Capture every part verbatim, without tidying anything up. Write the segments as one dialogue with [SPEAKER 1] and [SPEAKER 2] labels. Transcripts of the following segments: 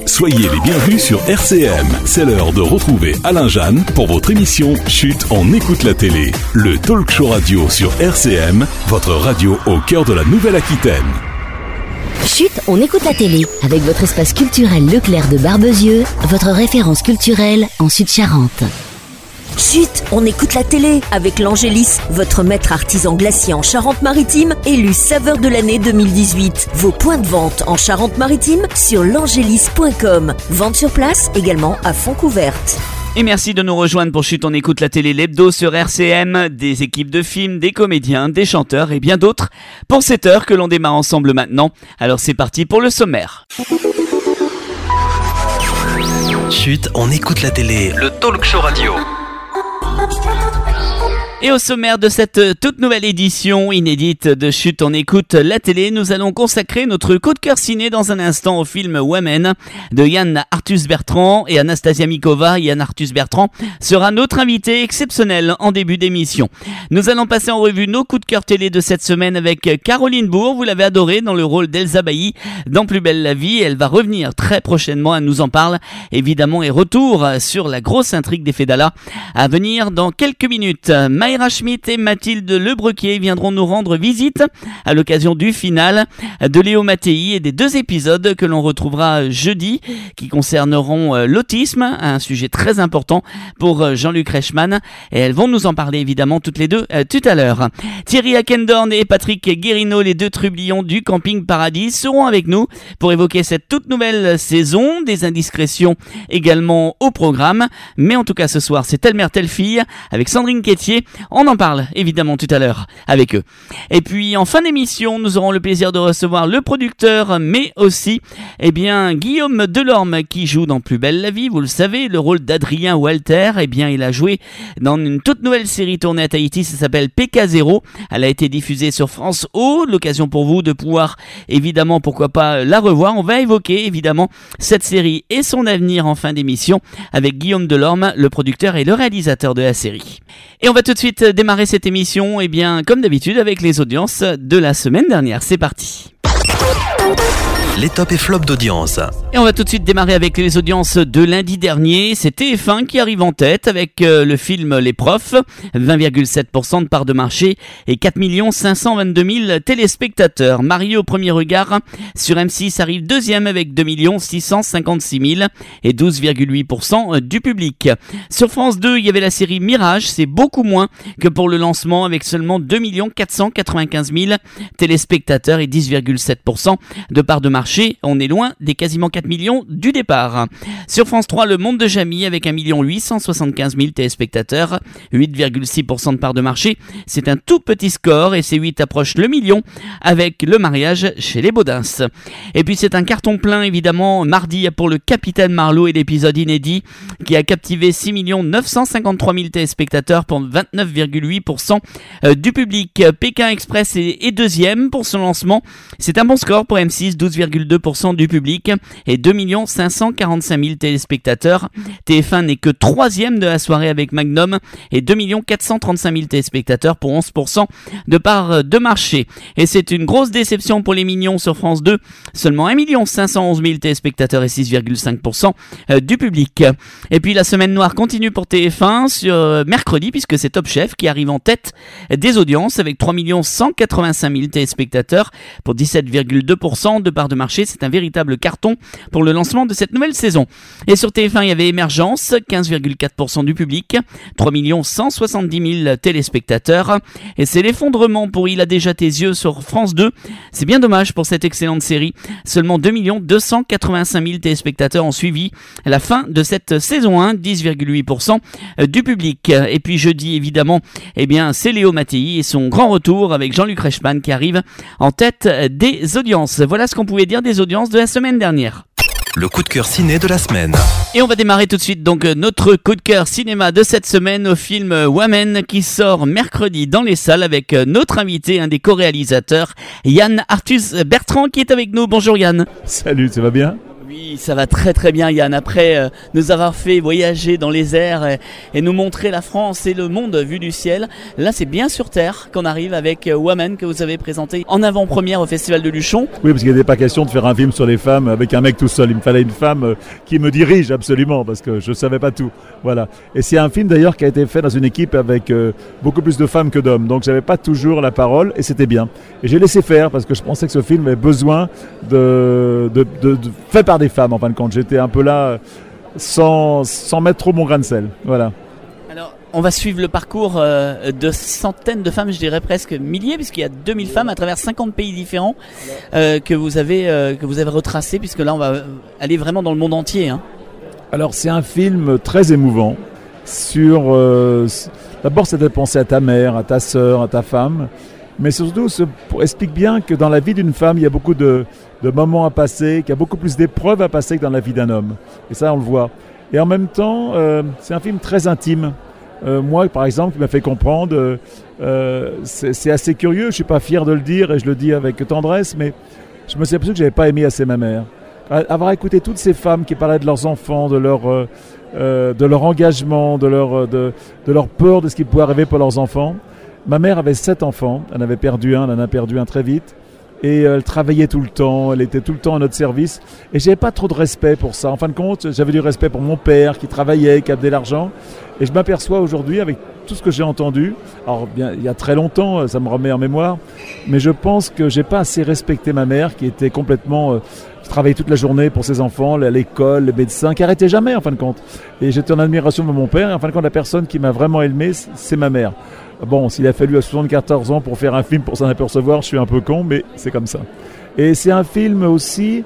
[SPEAKER 1] Soyez les bienvenus sur R C M. C'est l'heure de retrouver Alain Jeanne pour votre émission Chut, on écoute la télé. Le talk show radio sur R C M, votre radio au cœur de la Nouvelle-Aquitaine.
[SPEAKER 2] Chut, on écoute la télé avec votre espace culturel Leclerc de Barbezieux, votre référence culturelle en Sud-Charente.
[SPEAKER 3] Chut, on écoute la télé avec l'Angélis, votre maître artisan glacier en Charente-Maritime, élu saveur de l'année deux mille dix-huit. Vos points de vente en Charente-Maritime sur l'angélis point com. Vente sur place également à Fontcouverte.
[SPEAKER 4] Et merci de nous rejoindre pour Chut, on écoute la télé, l'hebdo sur R C M, des équipes de films, des comédiens, des chanteurs et bien d'autres pour cette heure que l'on démarre ensemble maintenant. Alors c'est parti pour le sommaire.
[SPEAKER 5] Chut, on écoute la télé, le talk show radio.
[SPEAKER 4] Et au sommaire de cette toute nouvelle édition inédite de Chut, on écoute la télé, nous allons consacrer notre coup de cœur ciné dans un instant au film Women de Yann Arthus-Bertrand et Anastasia Mikova. Yann Arthus-Bertrand sera notre invité exceptionnel en début d'émission. Nous allons passer en revue nos coups de cœur télé de cette semaine avec Caroline Bourg. Vous l'avez adorée dans le rôle d'Elsa Bailly dans Plus belle la vie. Elle va revenir très prochainement, elle nous en parle évidemment, et retour sur la grosse intrigue des Fédala à venir dans quelques minutes. Mayra Schmidt et Mathilde Lebrequier viendront nous rendre visite à l'occasion du final de Léo Mattei et des deux épisodes que l'on retrouvera jeudi qui concerneront l'autisme, un sujet très important pour Jean-Luc Reichmann, et elles vont nous en parler évidemment toutes les deux euh, tout à l'heure. Thierry Akendorn et Patrick Guérino, les deux trublions du Camping Paradis, seront avec nous pour évoquer cette toute nouvelle saison, des indiscrétions également au programme, mais en tout cas ce soir c'est telle mère telle fille avec Sandrine Quétier. On en parle évidemment tout à l'heure avec eux. Et puis en fin d'émission, nous aurons le plaisir de recevoir le producteur, mais aussi eh bien, Guillaume Delorme qui joue dans Plus belle la vie. Vous le savez, le rôle d'Adrien Walter, eh bien, il a joué dans une toute nouvelle série tournée à Tahiti, ça s'appelle P K zéro. Elle a été diffusée sur France O, l'occasion pour vous de pouvoir évidemment, pourquoi pas, la revoir. On va évoquer évidemment cette série et son avenir en fin d'émission avec Guillaume Delorme, le producteur et le réalisateur de la série. Et on va tout de suite démarrer cette émission, eh bien, comme d'habitude, avec les audiences de la semaine dernière. C'est parti.
[SPEAKER 5] Les tops et flops d'audience.
[SPEAKER 4] Et on va tout de suite démarrer avec les audiences de lundi dernier. C'est T F un qui arrive en tête avec euh, le film Les Profs, vingt virgule sept pour cent de part de marché et quatre millions cinq cent vingt-deux mille téléspectateurs. Marié au premier regard sur M six arrive deuxième avec deux millions six cent cinquante-six mille et douze virgule huit pour cent du public. Sur France deux, il y avait la série Mirage, c'est beaucoup moins que pour le lancement avec seulement deux millions quatre cent quatre-vingt-quinze mille téléspectateurs et dix virgule sept pour cent de part de marché. On est loin des quasiment quatre millions du départ. Sur France trois, Le Monde de Jamie avec un million huit cent soixante-quinze mille téléspectateurs, huit virgule six pour cent de part de marché. C'est un tout petit score et C huit approche le million avec Le Mariage chez les Baudins. Et puis c'est un carton plein évidemment mardi pour Le Capitaine Marlowe et l'épisode inédit qui a captivé six millions neuf cent cinquante-trois mille téléspectateurs pour vingt-neuf virgule huit pour cent du public. Pékin Express est deuxième pour son lancement. C'est un bon score pour M six, douze virgule deux pour cent du public et deux millions cinq cent quarante-cinq mille téléspectateurs. T F un n'est que troisième de la soirée avec Magnum et deux millions quatre cent trente-cinq mille téléspectateurs pour onze pour cent de part de marché. Et c'est une grosse déception pour les Mignons sur France deux, seulement un million cinq cent onze mille téléspectateurs et six virgule cinq pour cent du public. Et puis la semaine noire continue pour T F un sur mercredi puisque c'est Top Chef qui arrive en tête des audiences avec trois millions cent quatre-vingt-cinq mille téléspectateurs pour dix-sept virgule deux pour cent de part de marché. C'est un véritable carton pour le lancement de cette nouvelle saison. Et sur T F un, il y avait Émergence, quinze virgule quatre pour cent du public, trois millions cent soixante-dix mille téléspectateurs. Et c'est l'effondrement pour Il a déjà tes yeux sur France deux. C'est bien dommage pour cette excellente série. Seulement deux millions deux cent quatre-vingt-cinq mille téléspectateurs ont suivi la fin de cette saison un, dix virgule huit pour cent du public. Et puis jeudi, évidemment, eh bien, c'est Léo Mattei et son grand retour avec Jean-Luc Reichmann qui arrive en tête des audiences. Voilà ce qu'on pouvait dire des audiences de la semaine dernière.
[SPEAKER 5] Le coup de cœur ciné de la semaine.
[SPEAKER 4] Et on va démarrer tout de suite donc notre coup de cœur cinéma de cette semaine au film Women qui sort mercredi dans les salles avec notre invité, un des co-réalisateurs, Yann Arthus-Bertrand qui est avec nous. Bonjour Yann.
[SPEAKER 6] Salut, ça va bien ?
[SPEAKER 4] Oui, ça va très très bien Yann. Après euh, nous avoir fait voyager dans les airs et, et nous montrer la France et le monde vu du ciel, là c'est bien sur terre qu'on arrive avec euh, Woman que vous avez présenté en avant-première au Festival de Luchon.
[SPEAKER 6] Oui, parce qu'il n'était pas question de faire un film sur les femmes avec un mec tout seul. Il me fallait une femme euh, qui me dirige absolument parce que je ne savais pas tout. Voilà. Et c'est un film d'ailleurs qui a été fait dans une équipe avec euh, beaucoup plus de femmes que d'hommes. Donc j'avais pas toujours la parole et c'était bien. Et j'ai laissé faire parce que je pensais que ce film avait besoin de, de, de, de fait par des femmes en fin de compte. J'étais un peu là sans, sans mettre trop mon grain de sel. Voilà.
[SPEAKER 4] Alors, on va suivre le parcours euh, de centaines de femmes, je dirais presque milliers, puisqu'il y a deux mille femmes à travers cinquante pays différents euh, que vous avez euh, que vous avez retracé, puisque là on va aller vraiment dans le monde entier. Hein.
[SPEAKER 6] Alors c'est un film très émouvant. Sur, euh, d'abord, c'était de penser à ta mère, à ta sœur, à ta femme. Mais surtout, ça explique bien que dans la vie d'une femme, il y a beaucoup de, de moments à passer, qu'il y a beaucoup plus d'épreuves à passer que dans la vie d'un homme. Et ça, on le voit. Et en même temps, euh, c'est un film très intime. Euh, moi, par exemple, qui m'a fait comprendre, euh, c'est, c'est assez curieux, je ne suis pas fier de le dire et je le dis avec tendresse, mais je me suis aperçu que je n'avais pas aimé assez ma mère. Avoir écouté toutes ces femmes qui parlaient de leurs enfants, de leur, euh, euh, de leur engagement, de leur, de, de leur peur de ce qui pouvait arriver pour leurs enfants. Ma mère avait sept enfants, elle en avait perdu un, elle en a perdu un très vite. Et elle travaillait tout le temps, elle était tout le temps à notre service. Et j'avais pas trop de respect pour ça. En fin de compte, j'avais du respect pour mon père qui travaillait, qui avait de l'argent. Et je m'aperçois aujourd'hui, avec tout ce que j'ai entendu, alors bien, il y a très longtemps, ça me remet en mémoire, mais je pense que j'ai pas assez respecté ma mère qui était complètement... Euh, qui travaillait toute la journée pour ses enfants, à l'école, les médecins, qui n'arrêtait jamais en fin de compte. Et j'étais en admiration de mon père. Et en fin de compte, la personne qui m'a vraiment aimé, c'est ma mère. Bon, s'il a fallu à soixante-quatorze ans pour faire un film, pour s'en apercevoir, je suis un peu con, mais c'est comme ça. Et c'est un film aussi,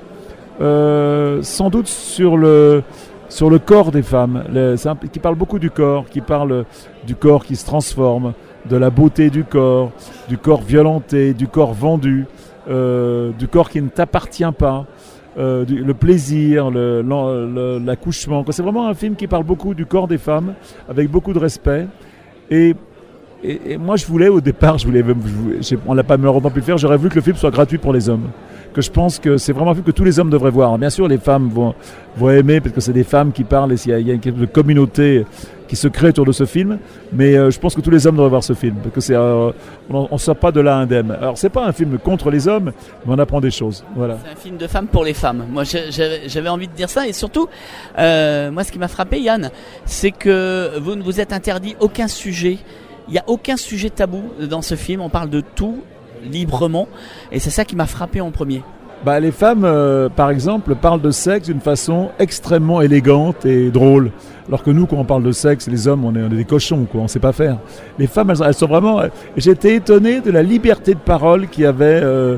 [SPEAKER 6] euh, sans doute sur le, sur le corps des femmes, le, c'est un, qui parle beaucoup du corps, qui parle du corps qui se transforme, de la beauté du corps, du corps violenté, du corps vendu, euh, du corps qui ne t'appartient pas. Euh, du, le plaisir, le, le, l'accouchement. C'est vraiment un film qui parle beaucoup du corps des femmes, avec beaucoup de respect. Et, et, et moi, je voulais, au départ, je voulais, je, on l'a pas malheureusement pu le faire, j'aurais voulu que le film soit gratuit pour les hommes. Que je pense que c'est vraiment un film que tous les hommes devraient voir. Bien sûr, les femmes vont, vont aimer, parce que c'est des femmes qui parlent, et il y a, il y a une communauté qui se crée autour de ce film, mais euh, je pense que tous les hommes devraient voir ce film, parce que c'est, euh, on ne sort pas de là indemne. Alors c'est pas un film contre les hommes, mais on apprend des choses. Voilà.
[SPEAKER 4] C'est un film de femmes pour les femmes. Moi j'avais, j'avais envie de dire ça, et surtout, euh, moi ce qui m'a frappé, Yann, c'est que vous ne vous êtes interdit aucun sujet. Il n'y a aucun sujet tabou dans ce film, on parle de tout librement, et c'est ça qui m'a frappé en premier.
[SPEAKER 6] Bah, les femmes, euh, par exemple, parlent de sexe d'une façon extrêmement élégante et drôle. Alors que nous, quand on parle de sexe, les hommes, on est, on est des cochons, quoi, on ne sait pas faire. Les femmes, elles, elles sont vraiment... J'étais étonné de la liberté de parole qu'il y avait euh,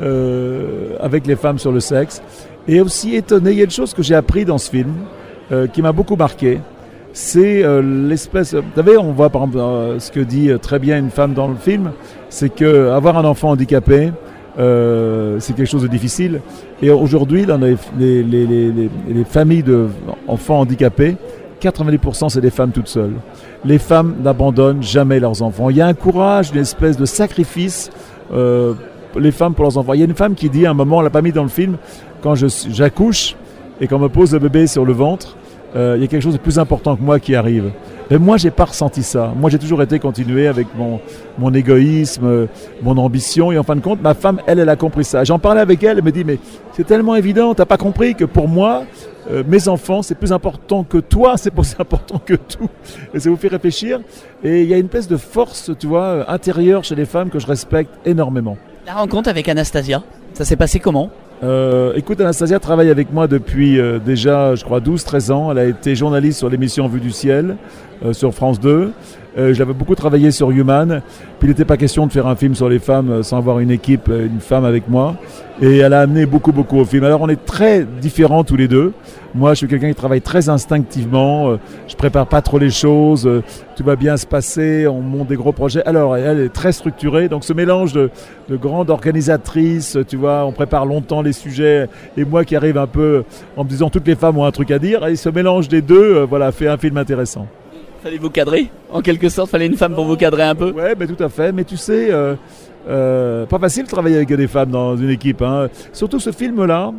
[SPEAKER 6] euh, avec les femmes sur le sexe. Et aussi étonné, il y a une chose que j'ai appris dans ce film, euh, qui m'a beaucoup marqué. C'est euh, l'espèce... Vous savez, on voit par exemple euh, ce que dit très bien une femme dans le film, c'est qu'avoir un enfant handicapé, Euh, c'est quelque chose de difficile. Et aujourd'hui, dans les, les, les, les, les familles d'enfants handicapés, quatre-vingt-dix pour cent c'est des femmes toutes seules. Les femmes n'abandonnent jamais leurs enfants. Il y a un courage, une espèce de sacrifice, euh, les femmes pour leurs enfants. Il y a une femme qui dit à un moment, on ne l'a pas mis dans le film, quand je, j'accouche et qu'on me pose le bébé sur le ventre, euh, il y a quelque chose de plus important que moi qui arrive. Mais moi, j'ai pas ressenti ça. Moi, j'ai toujours été continué avec mon, mon égoïsme, mon ambition. Et en fin de compte, ma femme, elle, elle a compris ça. J'en parlais avec elle, elle me dit, mais c'est tellement évident, t'as pas compris que pour moi, euh, mes enfants, c'est plus important que toi, c'est plus important que tout. Et ça vous fait réfléchir. Et il y a une espèce de force, tu vois, intérieure chez les femmes que je respecte énormément.
[SPEAKER 4] La rencontre avec Anastasia, ça s'est passé comment ?
[SPEAKER 6] Euh, écoute, Anastasia travaille avec moi depuis euh, déjà, je crois, douze treize ans. Elle a été journaliste sur l'émission Vue du ciel euh, sur France deux. Euh, je l'avais beaucoup travaillé sur Human. Puis il n'était pas question de faire un film sur les femmes euh, sans avoir une équipe, euh, une femme avec moi. Et elle a amené beaucoup, beaucoup au film. Alors on est très différents tous les deux. Moi, je suis quelqu'un qui travaille très instinctivement. Euh, je prépare pas trop les choses. Euh, tout va bien se passer. On monte des gros projets. Alors, elle est très structurée. Donc ce mélange de, de grande organisatrice, tu vois, on prépare longtemps les sujets. Et moi qui arrive un peu en me disant toutes les femmes ont un truc à dire. Et ce mélange des deux, euh, voilà, fait un film intéressant.
[SPEAKER 4] Fallait vous cadrer, en quelque sorte, fallait une femme pour vous cadrer un peu.
[SPEAKER 6] Ouais, mais tout à fait. Mais tu sais, euh, euh, pas facile de travailler avec des femmes dans une équipe. Hein. Surtout ce film-là,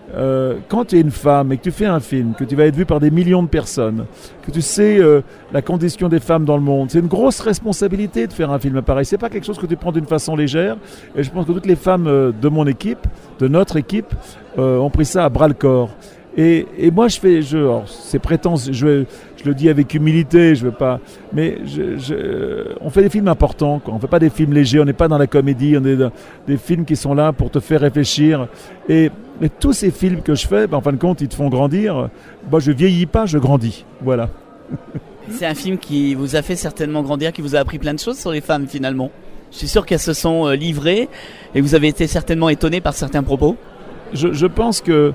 [SPEAKER 6] euh, quand tu es une femme et que tu fais un film, que tu vas être vu par des millions de personnes, que tu sais euh, la condition des femmes dans le monde, c'est une grosse responsabilité de faire un film pareil. C'est pas quelque chose que tu prends d'une façon légère. Et je pense que toutes les femmes euh, de mon équipe, de notre équipe, euh, ont pris ça à bras le corps. Et, et moi, je fais, je, alors, c'est prétentieux, je, je le dis avec humilité, je veux pas, mais je, je, on fait des films importants, quoi. On fait pas des films légers, on n'est pas dans la comédie, on est dans des films qui sont là pour te faire réfléchir. Et, et tous ces films que je fais, ben, en fin de compte, ils te font grandir. Moi, je vieillis pas, je grandis. Voilà.
[SPEAKER 4] C'est un film qui vous a fait certainement grandir, qui vous a appris plein de choses sur les femmes finalement. Je suis sûr qu'elles se sont livrées et vous avez été certainement étonné par certains propos.
[SPEAKER 6] Je, je pense que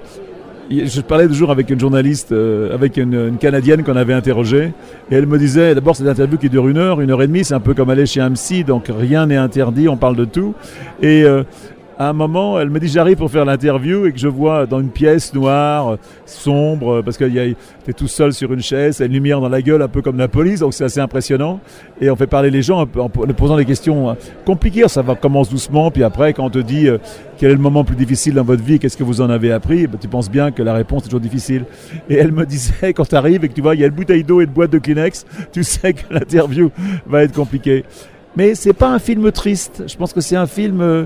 [SPEAKER 6] je parlais toujours avec une journaliste, euh, avec une, une Canadienne qu'on avait interrogée, et elle me disait, d'abord c'est une interview qui dure une heure, une heure et demie, c'est un peu comme aller chez un psy, donc rien n'est interdit, on parle de tout. Et euh, à un moment, elle me dit, j'arrive pour faire l'interview et que je vois dans une pièce noire, sombre, parce que t'es tout seul sur une chaise, il y a une lumière dans la gueule, un peu comme la police, donc c'est assez impressionnant. Et on fait parler les gens en, en posant des questions compliquées, ça va, commence doucement, puis après, quand on te dit euh, quel est le moment le plus difficile dans votre vie, qu'est-ce que vous en avez appris, ben, tu penses bien que la réponse est toujours difficile. Et elle me disait, quand tu arrives et que tu vois, il y a une bouteille d'eau et une boîte de Kleenex, tu sais que l'interview va être compliquée. Mais c'est pas un film triste, je pense que c'est un film... Euh,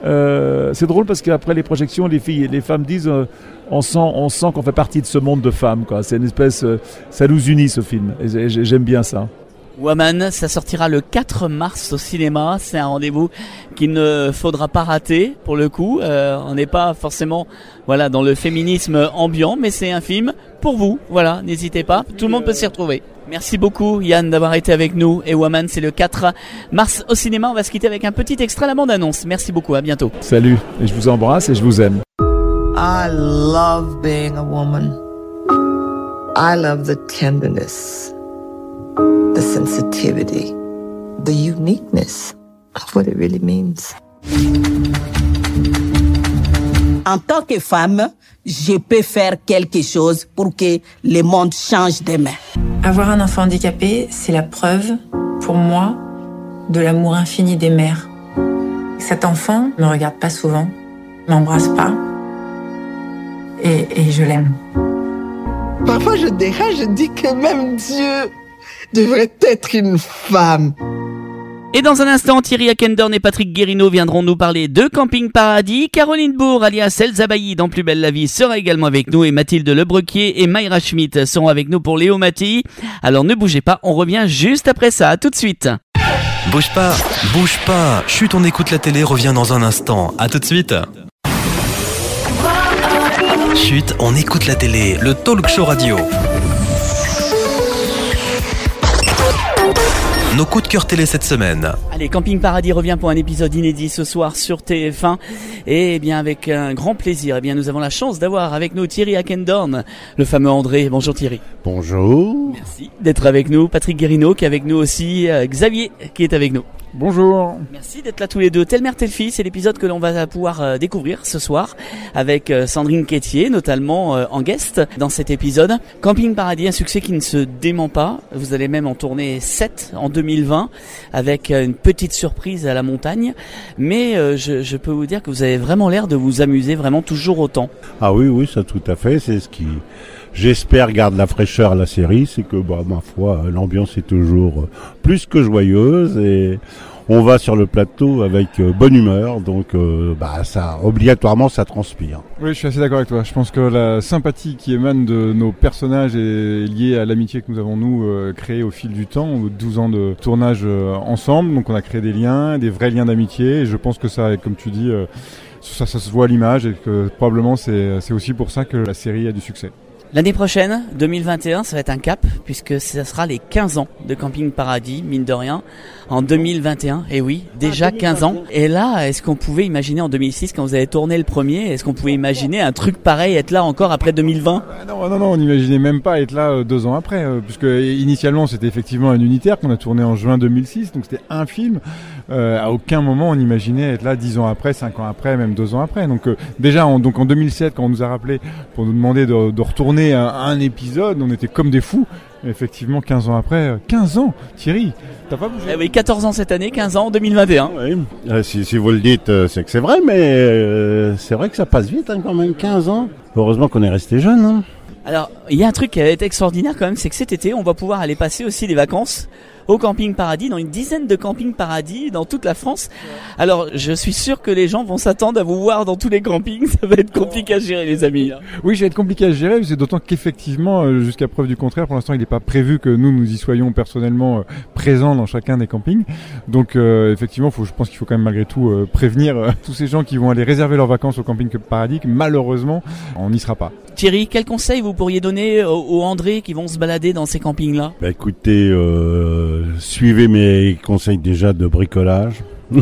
[SPEAKER 6] Euh, c'est drôle parce qu'après les projections, les filles, les femmes disent, euh, on sent, on sent qu'on fait partie de ce monde de femmes, quoi. C'est une espèce, euh, ça nous unit ce film, et j'aime bien ça.
[SPEAKER 4] Woman, ça sortira le quatre mars au cinéma. C'est un rendez-vous qu'il ne faudra pas rater pour le coup. Euh, on n'est pas forcément, voilà, dans le féminisme ambiant, mais c'est un film pour vous. Voilà, n'hésitez pas, tout le monde peut s'y retrouver. Merci beaucoup Yann d'avoir été avec nous. Et Woman, c'est le quatre mars au cinéma. On va se quitter avec un petit extrait à la bande-annonce. Merci beaucoup, à bientôt.
[SPEAKER 6] Salut, et je vous embrasse et je vous aime.
[SPEAKER 7] I love being a woman. I love the tenderness, the sensitivity, the uniqueness of what it really means.
[SPEAKER 8] En tant que femme, je peux faire quelque chose pour que le monde change demain.
[SPEAKER 9] Avoir un enfant handicapé, c'est la preuve, pour moi, de l'amour infini des mères. Cet enfant ne me regarde pas souvent, m'embrasse pas, et, et je l'aime.
[SPEAKER 7] Parfois je dérange, je dis que même Dieu devrait être une femme.
[SPEAKER 4] Et dans un instant, Thierry Akendorn et Patrick Guérino viendront nous parler de Camping Paradis. Caroline Bourg, alias Elsa Bailly dans Plus belle la vie, sera également avec nous. Et Mathilde Lebrequier et Mayra Schmidt seront avec nous pour Léo Mattei. Alors ne bougez pas, on revient juste après ça. À tout de suite.
[SPEAKER 5] Bouge pas, bouge pas. Chut, on écoute la télé, revient dans un instant. À tout de suite. Chut, on écoute la télé, le talk show radio. Nos coups de cœur télé cette semaine.
[SPEAKER 4] Allez, Camping Paradis revient pour un épisode inédit ce soir sur T F un. Et eh bien avec un grand plaisir, eh bien nous avons la chance d'avoir avec nous Thierry Akendorn, le fameux André. Bonjour Thierry.
[SPEAKER 10] Bonjour.
[SPEAKER 4] Merci d'être avec nous. Patrick Guérino qui est avec nous aussi. Euh, Xavier qui est avec nous.
[SPEAKER 11] Bonjour.
[SPEAKER 4] Merci d'être là tous les deux. Telle mère, telle fille, c'est l'épisode que l'on va pouvoir euh, découvrir ce soir avec euh, Sandrine Quétier, notamment euh, en guest dans cet épisode. Camping Paradis, un succès qui ne se dément pas. Vous allez même en tourner sept en deux mille vingt avec euh, une petite surprise à la montagne. Mais euh, je, je peux vous dire que vous avez vraiment l'air de vous amuser vraiment toujours autant.
[SPEAKER 10] Ah oui, oui, ça tout à fait. C'est ce qui, j'espère, garde la fraîcheur à la série. C'est que, bah, ma foi, l'ambiance est toujours plus que joyeuse et on va sur le plateau avec euh, bonne humeur, donc euh, bah ça obligatoirement ça transpire.
[SPEAKER 11] Oui, je suis assez d'accord avec toi. Je pense que la sympathie qui émane de nos personnages est liée à l'amitié que nous avons nous euh, créée au fil du temps, aux douze ans de tournage euh, ensemble. Donc on a créé des liens, des vrais liens d'amitié. Et je pense que ça, comme tu dis, euh, ça, ça se voit à l'image et que probablement c'est, c'est aussi pour ça que la série a du succès.
[SPEAKER 4] L'année prochaine, deux mille vingt et un, ça va être un cap, puisque ça sera les quinze ans de Camping Paradis, mine de rien, en deux mille vingt et un. Et oui, déjà quinze ans. Et là, est-ce qu'on pouvait imaginer en deux mille six, quand vous avez tourné le premier, est-ce qu'on pouvait imaginer un truc pareil, être là encore après deux mille vingt ?
[SPEAKER 11] Ah non, non, non, on n'imaginait même pas être là euh, deux ans après, euh, puisque initialement c'était effectivement un unitaire qu'on a tourné en juin deux mille six, donc c'était un film. Euh, à aucun moment on imaginait être là dix ans après, cinq ans après, même deux ans après. Donc euh, déjà, on, donc en deux mille sept, quand on nous a rappelé pour nous demander de, de retourner à, à un épisode, on était comme des fous. Et effectivement, quinze ans après, quinze ans, Thierry, t'as pas bougé.
[SPEAKER 4] Eh oui, quatorze ans cette année, quinze ans en deux mille vingt et un.
[SPEAKER 10] Oui. Euh, si, si vous le dites, euh, c'est que c'est vrai, mais euh, c'est vrai que ça passe vite hein, quand même, quinze ans. Heureusement qu'on est resté jeune. Hein.
[SPEAKER 4] Alors, il y a un truc qui est extraordinaire quand même, c'est que cet été, on va pouvoir aller passer aussi les vacances au Camping Paradis, dans une dizaine de campings paradis dans toute la France. Alors, je suis sûr que les gens vont s'attendre à vous voir dans tous les campings. Ça va être compliqué à gérer, les amis.
[SPEAKER 11] Oui, ça va être compliqué à gérer, c'est d'autant qu'effectivement, jusqu'à preuve du contraire, pour l'instant, il n'est pas prévu que nous, nous y soyons personnellement euh, présents dans chacun des campings. Donc, euh, effectivement, faut, je pense qu'il faut quand même malgré tout euh, prévenir euh, tous ces gens qui vont aller réserver leurs vacances au Camping Paradis que malheureusement, on n'y sera pas.
[SPEAKER 4] Thierry, quel conseil vous pourriez donner aux, aux André qui vont se balader dans ces campings-là ?
[SPEAKER 10] Bah écoutez, euh, suivez mes conseils déjà de bricolage.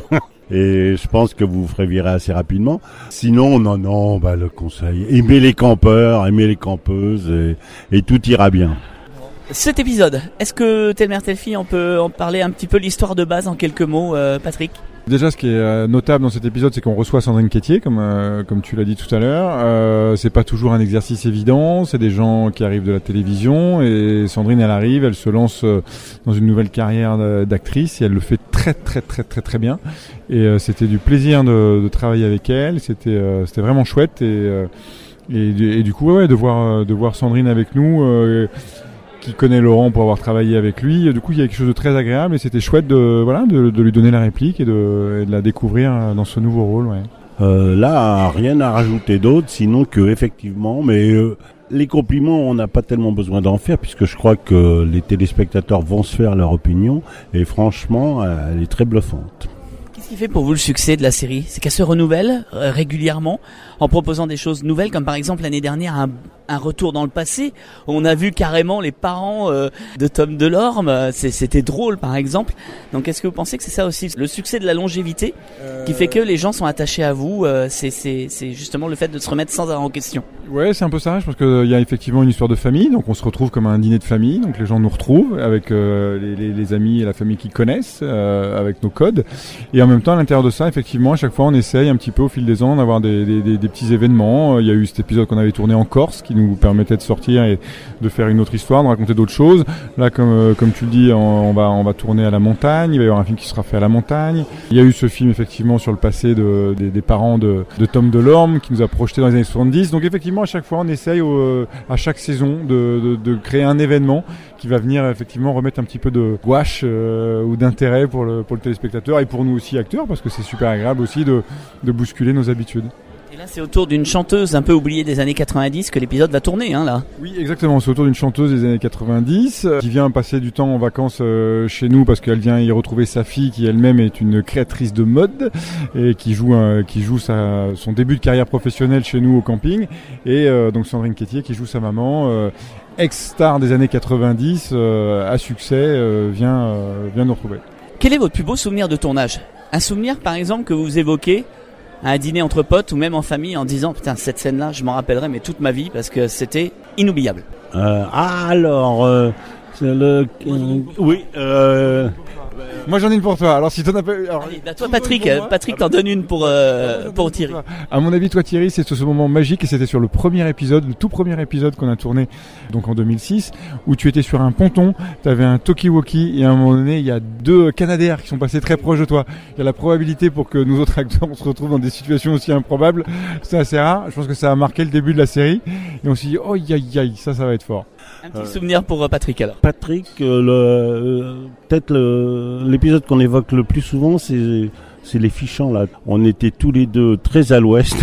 [SPEAKER 10] Et je pense que vous vous ferez virer assez rapidement. Sinon, non, non, bah le conseil, aimez les campeurs, aimez les campeuses et, et tout ira bien.
[SPEAKER 4] Cet épisode, est-ce que telle mère, telle fille, on peut en parler un petit peu l'histoire de base en quelques mots, euh, Patrick ?
[SPEAKER 11] Déjà, ce qui est notable dans cet épisode, c'est qu'on reçoit Sandrine Quétier, comme euh, comme tu l'as dit tout à l'heure. Euh, c'est pas toujours un exercice évident. C'est des gens qui arrivent de la télévision et Sandrine, elle arrive, elle se lance euh, dans une nouvelle carrière d'actrice et elle le fait très très très très très bien. Et euh, c'était du plaisir de, de travailler avec elle. C'était euh, c'était vraiment chouette et euh, et, et du coup, ouais, de voir de voir Sandrine avec nous. Euh, qui connaît Laurent pour avoir travaillé avec lui. Du coup, il y a quelque chose de très agréable et c'était chouette de, voilà, de, de lui donner la réplique et de, et de la découvrir dans ce nouveau rôle. Ouais.
[SPEAKER 10] Euh, là, rien à rajouter d'autre, sinon que effectivement, mais euh, les compliments, on n'a pas tellement besoin d'en faire puisque je crois que les téléspectateurs vont se faire leur opinion et franchement, elle est très bluffante.
[SPEAKER 4] Qu'est-ce qui fait pour vous le succès de la série ? C'est qu'elle se renouvelle euh, régulièrement en proposant des choses nouvelles, comme par exemple l'année dernière un, un retour dans le passé. On a vu carrément les parents euh, de Tom Delorme. C'est, c'était drôle par exemple. Donc est-ce que vous pensez que c'est ça aussi le succès de la longévité euh... qui fait que les gens sont attachés à vous euh, c'est, c'est, c'est justement le fait de se remettre sans arrêt en question.
[SPEAKER 11] Ouais, c'est un peu ça. Je pense qu'il y a effectivement une histoire de famille. Donc on se retrouve comme un dîner de famille. Donc les gens nous retrouvent avec euh, les, les, les amis et la famille qu'ils connaissent, euh, avec nos codes. Et en même temps, à l'intérieur de ça, effectivement, à chaque fois, on essaye un petit peu au fil des ans d'avoir des, des, des, des petits événements. Il y a eu cet épisode qu'on avait tourné en Corse qui nous permettait de sortir et de faire une autre histoire, de raconter d'autres choses. Là, comme euh, comme tu le dis, on, on va on va tourner à la montagne. Il va y avoir un film qui sera fait à la montagne. Il y a eu ce film effectivement sur le passé de, des, des parents de, de Tom Delorme qui nous a projeté dans les années soixante-dix. Donc effectivement, à chaque fois, on essaye au, à chaque saison de, de, de créer un événement qui va venir effectivement remettre un petit peu de gouache euh, ou d'intérêt pour le pour le téléspectateur et pour nous aussi acteurs parce que c'est super agréable aussi de de bousculer nos habitudes.
[SPEAKER 4] Et là, c'est autour d'une chanteuse un peu oubliée des années quatre-vingt-dix que l'épisode va tourner, hein, là.
[SPEAKER 11] Oui, exactement. C'est autour d'une chanteuse des années quatre-vingt-dix euh, qui vient passer du temps en vacances euh, chez nous parce qu'elle vient y retrouver sa fille qui elle-même est une créatrice de mode et qui joue euh, qui joue sa, son début de carrière professionnelle chez nous au camping. Et euh, donc Sandrine Quétier qui joue sa maman, euh, ex-star des années quatre-vingt-dix, euh, à succès, euh, vient euh, vient nous retrouver.
[SPEAKER 4] Quel est votre plus beau souvenir de tournage ? Un souvenir, par exemple, que vous évoquez à un dîner entre potes ou même en famille en disant putain cette scène-là je m'en rappellerai mais toute ma vie parce que c'était inoubliable.
[SPEAKER 10] Euh, ah alors euh, c'est le euh, oui. Euh,
[SPEAKER 11] Moi j'en ai une pour toi. Alors si t'en as pas, alors,
[SPEAKER 4] allez, bah toi Patrick, Patrick t'en donne une pour euh, pour Thierry.
[SPEAKER 11] À mon avis toi Thierry c'est ce moment magique et c'était sur le premier épisode, le tout premier épisode qu'on a tourné donc en deux mille six où tu étais sur un ponton, t'avais un talkie-walkie et à un moment donné il y a deux Canadair qui sont passés très proches de toi. Il y a la probabilité pour que nous autres acteurs on se retrouve dans des situations aussi improbables, c'est assez rare. Je pense que ça a marqué le début de la série et on s'est dit oh aïe aïe aïe ça ça va être fort.
[SPEAKER 4] Un petit euh, souvenir pour euh, Patrick alors.
[SPEAKER 10] Patrick, euh, le, euh, peut-être le, l'épisode qu'on évoque le plus souvent, c'est, c'est les fichants là. On était tous les deux très à l'ouest,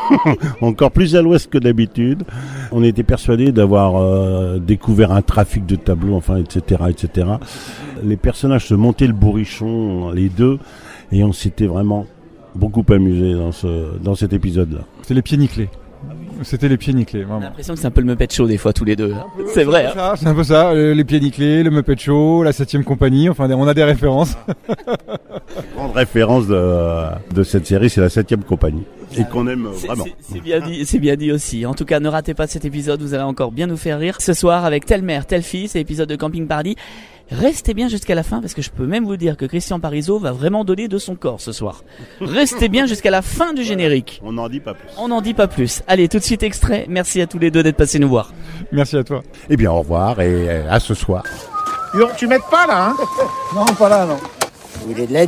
[SPEAKER 10] encore plus à l'ouest que d'habitude. On était persuadés d'avoir euh, découvert un trafic de tableaux, enfin, et cetera, et cetera. Les personnages se montaient le bourrichon, les deux, et on s'était vraiment beaucoup amusés dans ce, dans cet épisode-là.
[SPEAKER 11] C'est les pieds nickelés. C'était les pieds nickelés, vraiment.
[SPEAKER 4] J'ai l'impression que c'est un peu le Muppet Show des fois tous les deux. C'est vrai.
[SPEAKER 11] C'est, hein. ça, c'est un peu ça, les pieds nickelés, le Muppet Show, la septième compagnie, enfin on a des références.
[SPEAKER 10] La grande référence de, de cette série, c'est la septième compagnie. et qu'on aime
[SPEAKER 4] c'est,
[SPEAKER 10] vraiment.
[SPEAKER 4] C'est, c'est bien dit, c'est bien dit aussi. En tout cas, ne ratez pas cet épisode, vous allez encore bien nous faire rire ce soir avec Telle mère, telle fille, c'est l'épisode de Camping Paradis. Restez bien jusqu'à la fin parce que je peux même vous dire que Christian Parizeau va vraiment donner de son corps ce soir. Restez bien jusqu'à la fin du générique.
[SPEAKER 10] On n'en dit pas plus.
[SPEAKER 4] On n'en dit pas plus. Allez, tout de suite extrait. Merci à tous les deux d'être passés nous voir.
[SPEAKER 11] Merci à toi.
[SPEAKER 10] Eh bien, au revoir et à ce soir.
[SPEAKER 12] Non, tu m'aides pas là, hein?
[SPEAKER 13] Non, pas là, non.
[SPEAKER 12] Vous voulez de l'aide?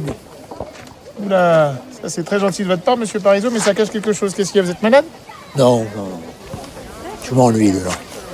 [SPEAKER 12] Oula, ça c'est très gentil de votre part, monsieur Parizeau, mais ça cache quelque chose. Qu'est-ce qu'il y a? Vous êtes malade?
[SPEAKER 13] Non, non. Je m'ennuie là.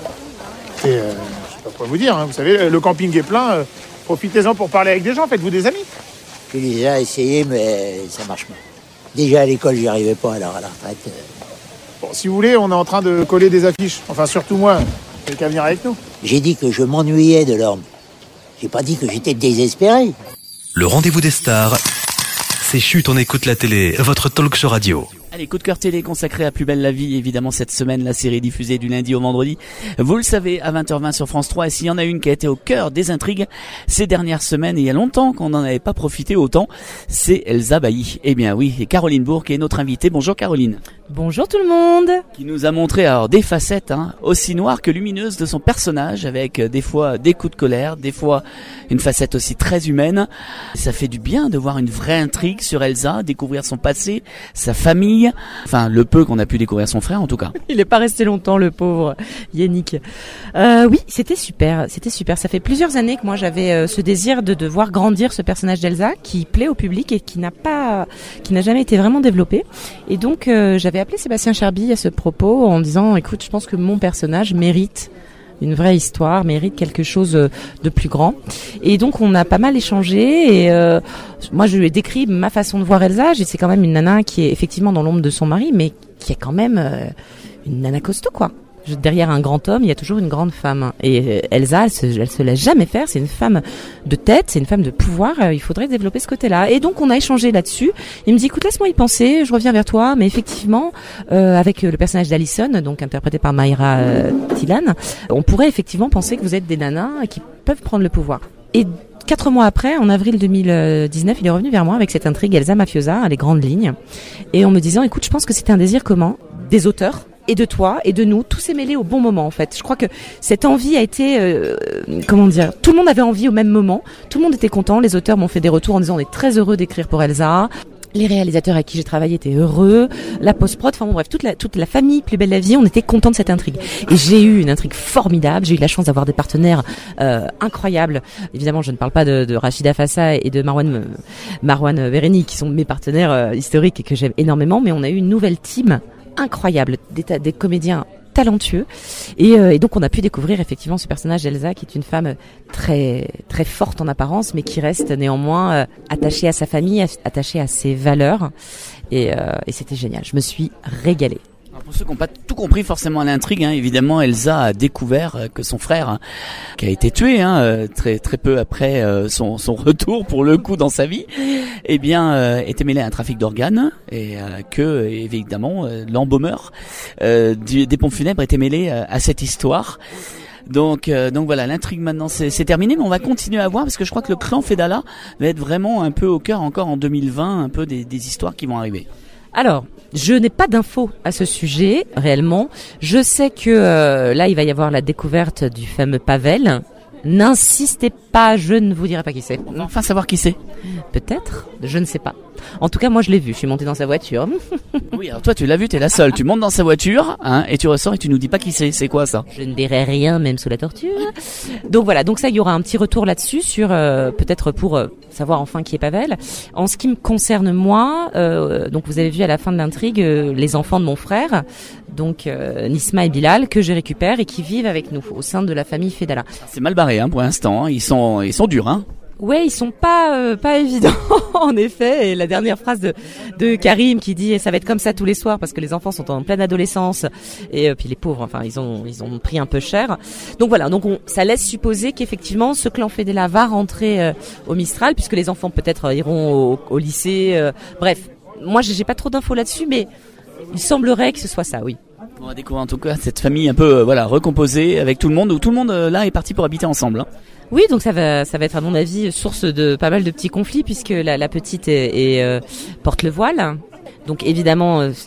[SPEAKER 12] Et euh, je sais pas quoi vous dire, hein. Vous savez, le camping est plein. Euh, profitez-en pour parler avec des gens, faites-vous des amis.
[SPEAKER 13] J'ai déjà essayé, mais ça marche pas. Déjà à l'école, j'y arrivais pas, alors à la retraite. Euh...
[SPEAKER 12] Bon, si vous voulez, on est en train de coller des affiches. Enfin, surtout moi. Vous n'avez qu'à venir avec nous.
[SPEAKER 13] J'ai dit que je m'ennuyais de l'orme. J'ai pas dit que j'étais désespéré.
[SPEAKER 5] Le rendez-vous des stars, c'est Chut, on écoute la télé, votre talk show radio.
[SPEAKER 4] Allez, coup de cœur télé consacré à Plus belle la vie, évidemment cette semaine, la série diffusée du lundi au vendredi. Vous le savez, à vingt heures vingt sur France trois, et s'il y en a une qui a été au cœur des intrigues ces dernières semaines, et il y a longtemps qu'on n'en avait pas profité autant, c'est Elsa Bailly. Eh bien oui, et Caroline Bourg est notre invitée. Bonjour Caroline.
[SPEAKER 14] Bonjour tout le monde.
[SPEAKER 4] Qui nous a montré alors des facettes, hein, aussi noires que lumineuses de son personnage, avec euh, des fois des coups de colère, des fois une facette aussi très humaine. Ça fait du bien de voir une vraie intrigue sur Elsa, découvrir son passé, sa famille, enfin le peu qu'on a pu découvrir son frère en tout cas.
[SPEAKER 14] Il est pas resté longtemps le pauvre Yannick. Euh, oui, c'était super, c'était super. Ça fait plusieurs années que moi j'avais euh, ce désir de, de voir grandir ce personnage d'Elsa qui plaît au public et qui n'a pas, qui n'a jamais été vraiment développé. Et donc euh, j'avais appelé Sébastien Cherby à ce propos en disant, écoute, je pense que mon personnage mérite une vraie histoire, mérite quelque chose de plus grand. Et donc on a pas mal échangé et euh, moi je lui ai décrit ma façon de voir Elsa. C'est quand même une nana qui est effectivement dans l'ombre de son mari, mais qui est quand même euh, une nana costaud quoi. Derrière un grand homme, il y a toujours une grande femme. Et Elsa, elle se, elle se laisse jamais faire. C'est une femme de tête, c'est une femme de pouvoir. Il faudrait développer ce côté-là. Et donc, on a échangé là-dessus. Il me dit, écoute, laisse-moi y penser. Je reviens vers toi. Mais effectivement, euh, avec le personnage d'Alison, donc interprété par Mayra euh, Thilan, on pourrait effectivement penser que vous êtes des nanas qui peuvent prendre le pouvoir. Et quatre mois après, en avril deux mille dix-neuf, il est revenu vers moi avec cette intrigue Elsa Mafiosa, les grandes lignes, et en me disant, écoute, je pense que c'était un désir commun des auteurs et de toi et de nous, tout s'est mêlé au bon moment en fait. Je crois que cette envie a été, euh, comment dire, tout le monde avait envie au même moment, tout le monde était content, les auteurs m'ont fait des retours en disant on est très heureux d'écrire pour Elsa. Les réalisateurs avec qui j'ai travaillé étaient heureux, la post-prod, enfin bon bref, toute la, toute la famille Plus belle la vie, on était contents de cette intrigue. Et j'ai eu une intrigue formidable, j'ai eu la chance d'avoir des partenaires euh, incroyables. Évidemment, je ne parle pas de, de Rachida Fassa et de Marwan, Marwan Bereni, qui sont mes partenaires euh, historiques et que j'aime énormément, mais on a eu une nouvelle team incroyable, des, ta- des comédiens talentueux et, euh, et donc on a pu découvrir effectivement ce personnage d'Elsa qui est une femme très très forte en apparence mais qui reste néanmoins euh, attachée à sa famille, attachée à ses valeurs et, euh, et c'était génial, je me suis régalée.
[SPEAKER 4] Alors pour ceux qui n'ont pas tout compris forcément à l'intrigue, hein, évidemment Elsa a découvert euh, que son frère, hein, qui a été tué hein, euh, très très peu après euh, son, son retour pour le coup dans sa vie, eh bien euh, était mêlé à un trafic d'organes et euh, que évidemment euh, l'embaumeur euh, du, des pompes funèbres était mêlé euh, à cette histoire. Donc, euh, donc voilà, l'intrigue maintenant c'est, c'est terminé, mais on va continuer à voir parce que je crois que le clan Fedala va être vraiment un peu au cœur encore en deux mille vingt, un peu des, des histoires qui vont arriver.
[SPEAKER 14] Alors, je n'ai pas d'infos à ce sujet, réellement. Je sais que euh, là, il va y avoir la découverte du fameux Pavel. N'insistez pas, je ne vous dirai pas qui c'est.
[SPEAKER 4] On va enfin savoir qui c'est.
[SPEAKER 14] Peut-être, je ne sais pas. En tout cas, moi, je l'ai vu. Je suis montée dans sa voiture.
[SPEAKER 4] Oui, alors toi, tu l'as vu, t'es la seule. Tu montes dans sa voiture, hein, et tu ressors et tu nous dis pas qui c'est. C'est quoi ça?
[SPEAKER 14] Je ne dirai rien, même sous la torture. Donc voilà. Donc ça, il y aura un petit retour là-dessus, sur euh, peut-être pour euh, savoir enfin qui est Pavel. En ce qui me concerne moi, euh, donc vous avez vu à la fin de l'intrigue euh, les enfants de mon frère, donc euh, Nisma et Bilal, que je récupère et qui vivent avec nous au sein de la famille Fedala.
[SPEAKER 4] C'est mal barré, hein, pour l'instant. Hein. Ils sont, ils sont durs, hein.
[SPEAKER 14] Ouais, ils sont pas euh, pas évidents en effet. Et la dernière phrase de de Karim qui dit ça va être comme ça tous les soirs parce que les enfants sont en pleine adolescence et euh, puis les pauvres, enfin ils ont ils ont pris un peu cher. Donc voilà, donc on, ça laisse supposer qu'effectivement ce clan Fedela va rentrer euh, au Mistral puisque les enfants peut-être euh, iront au, au lycée. Euh, bref, moi j'ai, j'ai pas trop d'infos là-dessus, mais il semblerait que ce soit ça, oui.
[SPEAKER 4] On va découvrir en tout cas cette famille un peu euh, voilà recomposée avec tout le monde où tout le monde euh, là est parti pour habiter ensemble. Hein.
[SPEAKER 14] Oui, donc ça va, ça va être à mon avis source de pas mal de petits conflits puisque la, la petite est, est, euh, porte le voile. Donc évidemment, euh,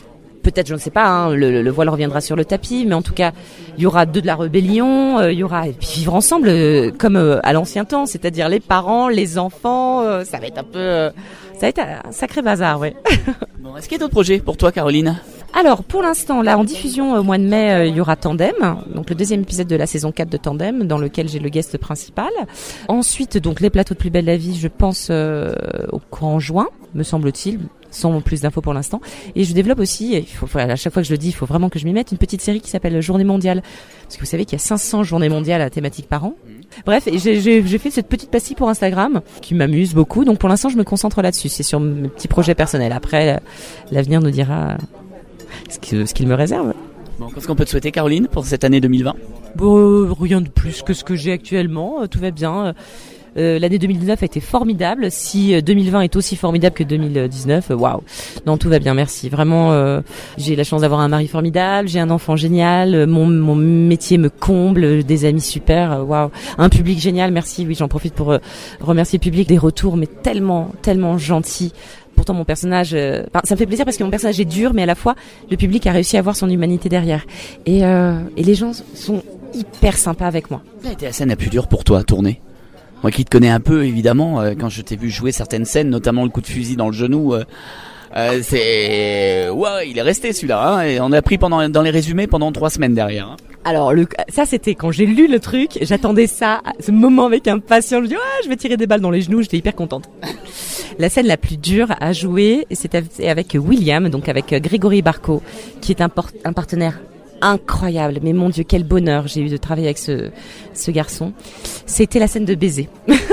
[SPEAKER 14] peut-être, je ne sais pas, hein, le, le voile reviendra sur le tapis, mais en tout cas, il y aura deux de la rébellion, euh, il y aura et puis vivre ensemble euh, comme euh, à l'ancien temps, c'est-à-dire les parents, les enfants, euh, ça va être un peu, euh, ça va être un sacré bazar, ouais.
[SPEAKER 4] Bon, est-ce qu'il y a d'autres projets pour toi, Caroline ?
[SPEAKER 14] Alors, pour l'instant, là, en diffusion au mois de mai, euh, il y aura Tandem, donc le deuxième épisode de la saison quatre de Tandem, dans lequel j'ai le guest principal. Ensuite, donc les plateaux de Plus belle la vie, je pense euh, au courant juin, me semble-t-il, sans plus d'infos pour l'instant. Et je développe aussi, il faut, à chaque fois que je le dis, il faut vraiment que je m'y mette, une petite série qui s'appelle Journée mondiale. Parce que vous savez qu'il y a cinq cents journées mondiales à thématique par an. Bref, j'ai, j'ai, j'ai fait cette petite pastille pour Instagram qui m'amuse beaucoup. Donc pour l'instant, je me concentre là-dessus. C'est sur mes petits projets personnels. Après, l'avenir nous dira ce qu'il, ce qu'il me réserve.
[SPEAKER 4] Bon, qu'est-ce qu'on peut te souhaiter, Caroline, pour cette année deux mille vingt ?
[SPEAKER 14] Bon, rien de plus que ce que j'ai actuellement. Tout va bien. Euh, l'année deux mille dix-neuf a été formidable. Si deux mille vingt est aussi formidable que deux mille dix-neuf, waouh. Non, tout va bien, merci. Vraiment, euh, j'ai la chance d'avoir un mari formidable, j'ai un enfant génial, mon, mon métier me comble, des amis super, waouh. Un public génial, merci. Oui, j'en profite pour euh, remercier le public, des retours, mais tellement, tellement gentils. Pourtant, mon personnage, euh, ça me fait plaisir parce que mon personnage est dur, mais à la fois, le public a réussi à voir son humanité derrière. Et, euh, et les gens sont hyper sympas avec moi.
[SPEAKER 4] Quelle a été la scène la plus dure pour toi à tourner ? Moi qui te connais un peu, évidemment, euh, quand je t'ai vu jouer certaines scènes, notamment le coup de fusil dans le genou, euh, euh, c'est... Ouais, il est resté celui-là, hein, et on a pris pendant, dans les résumés pendant trois semaines derrière. Hein.
[SPEAKER 14] Alors, le, ça c'était quand j'ai lu le truc, j'attendais ça, ce moment avec impatience, je me dis, ouais, je vais tirer des balles dans les genoux, j'étais hyper contente. La scène la plus dure à jouer, c'était avec William, donc avec Grégory Barco, qui est un, por- un partenaire incroyable. Mais mon Dieu, quel bonheur j'ai eu de travailler avec ce, ce garçon. C'était la scène de baiser.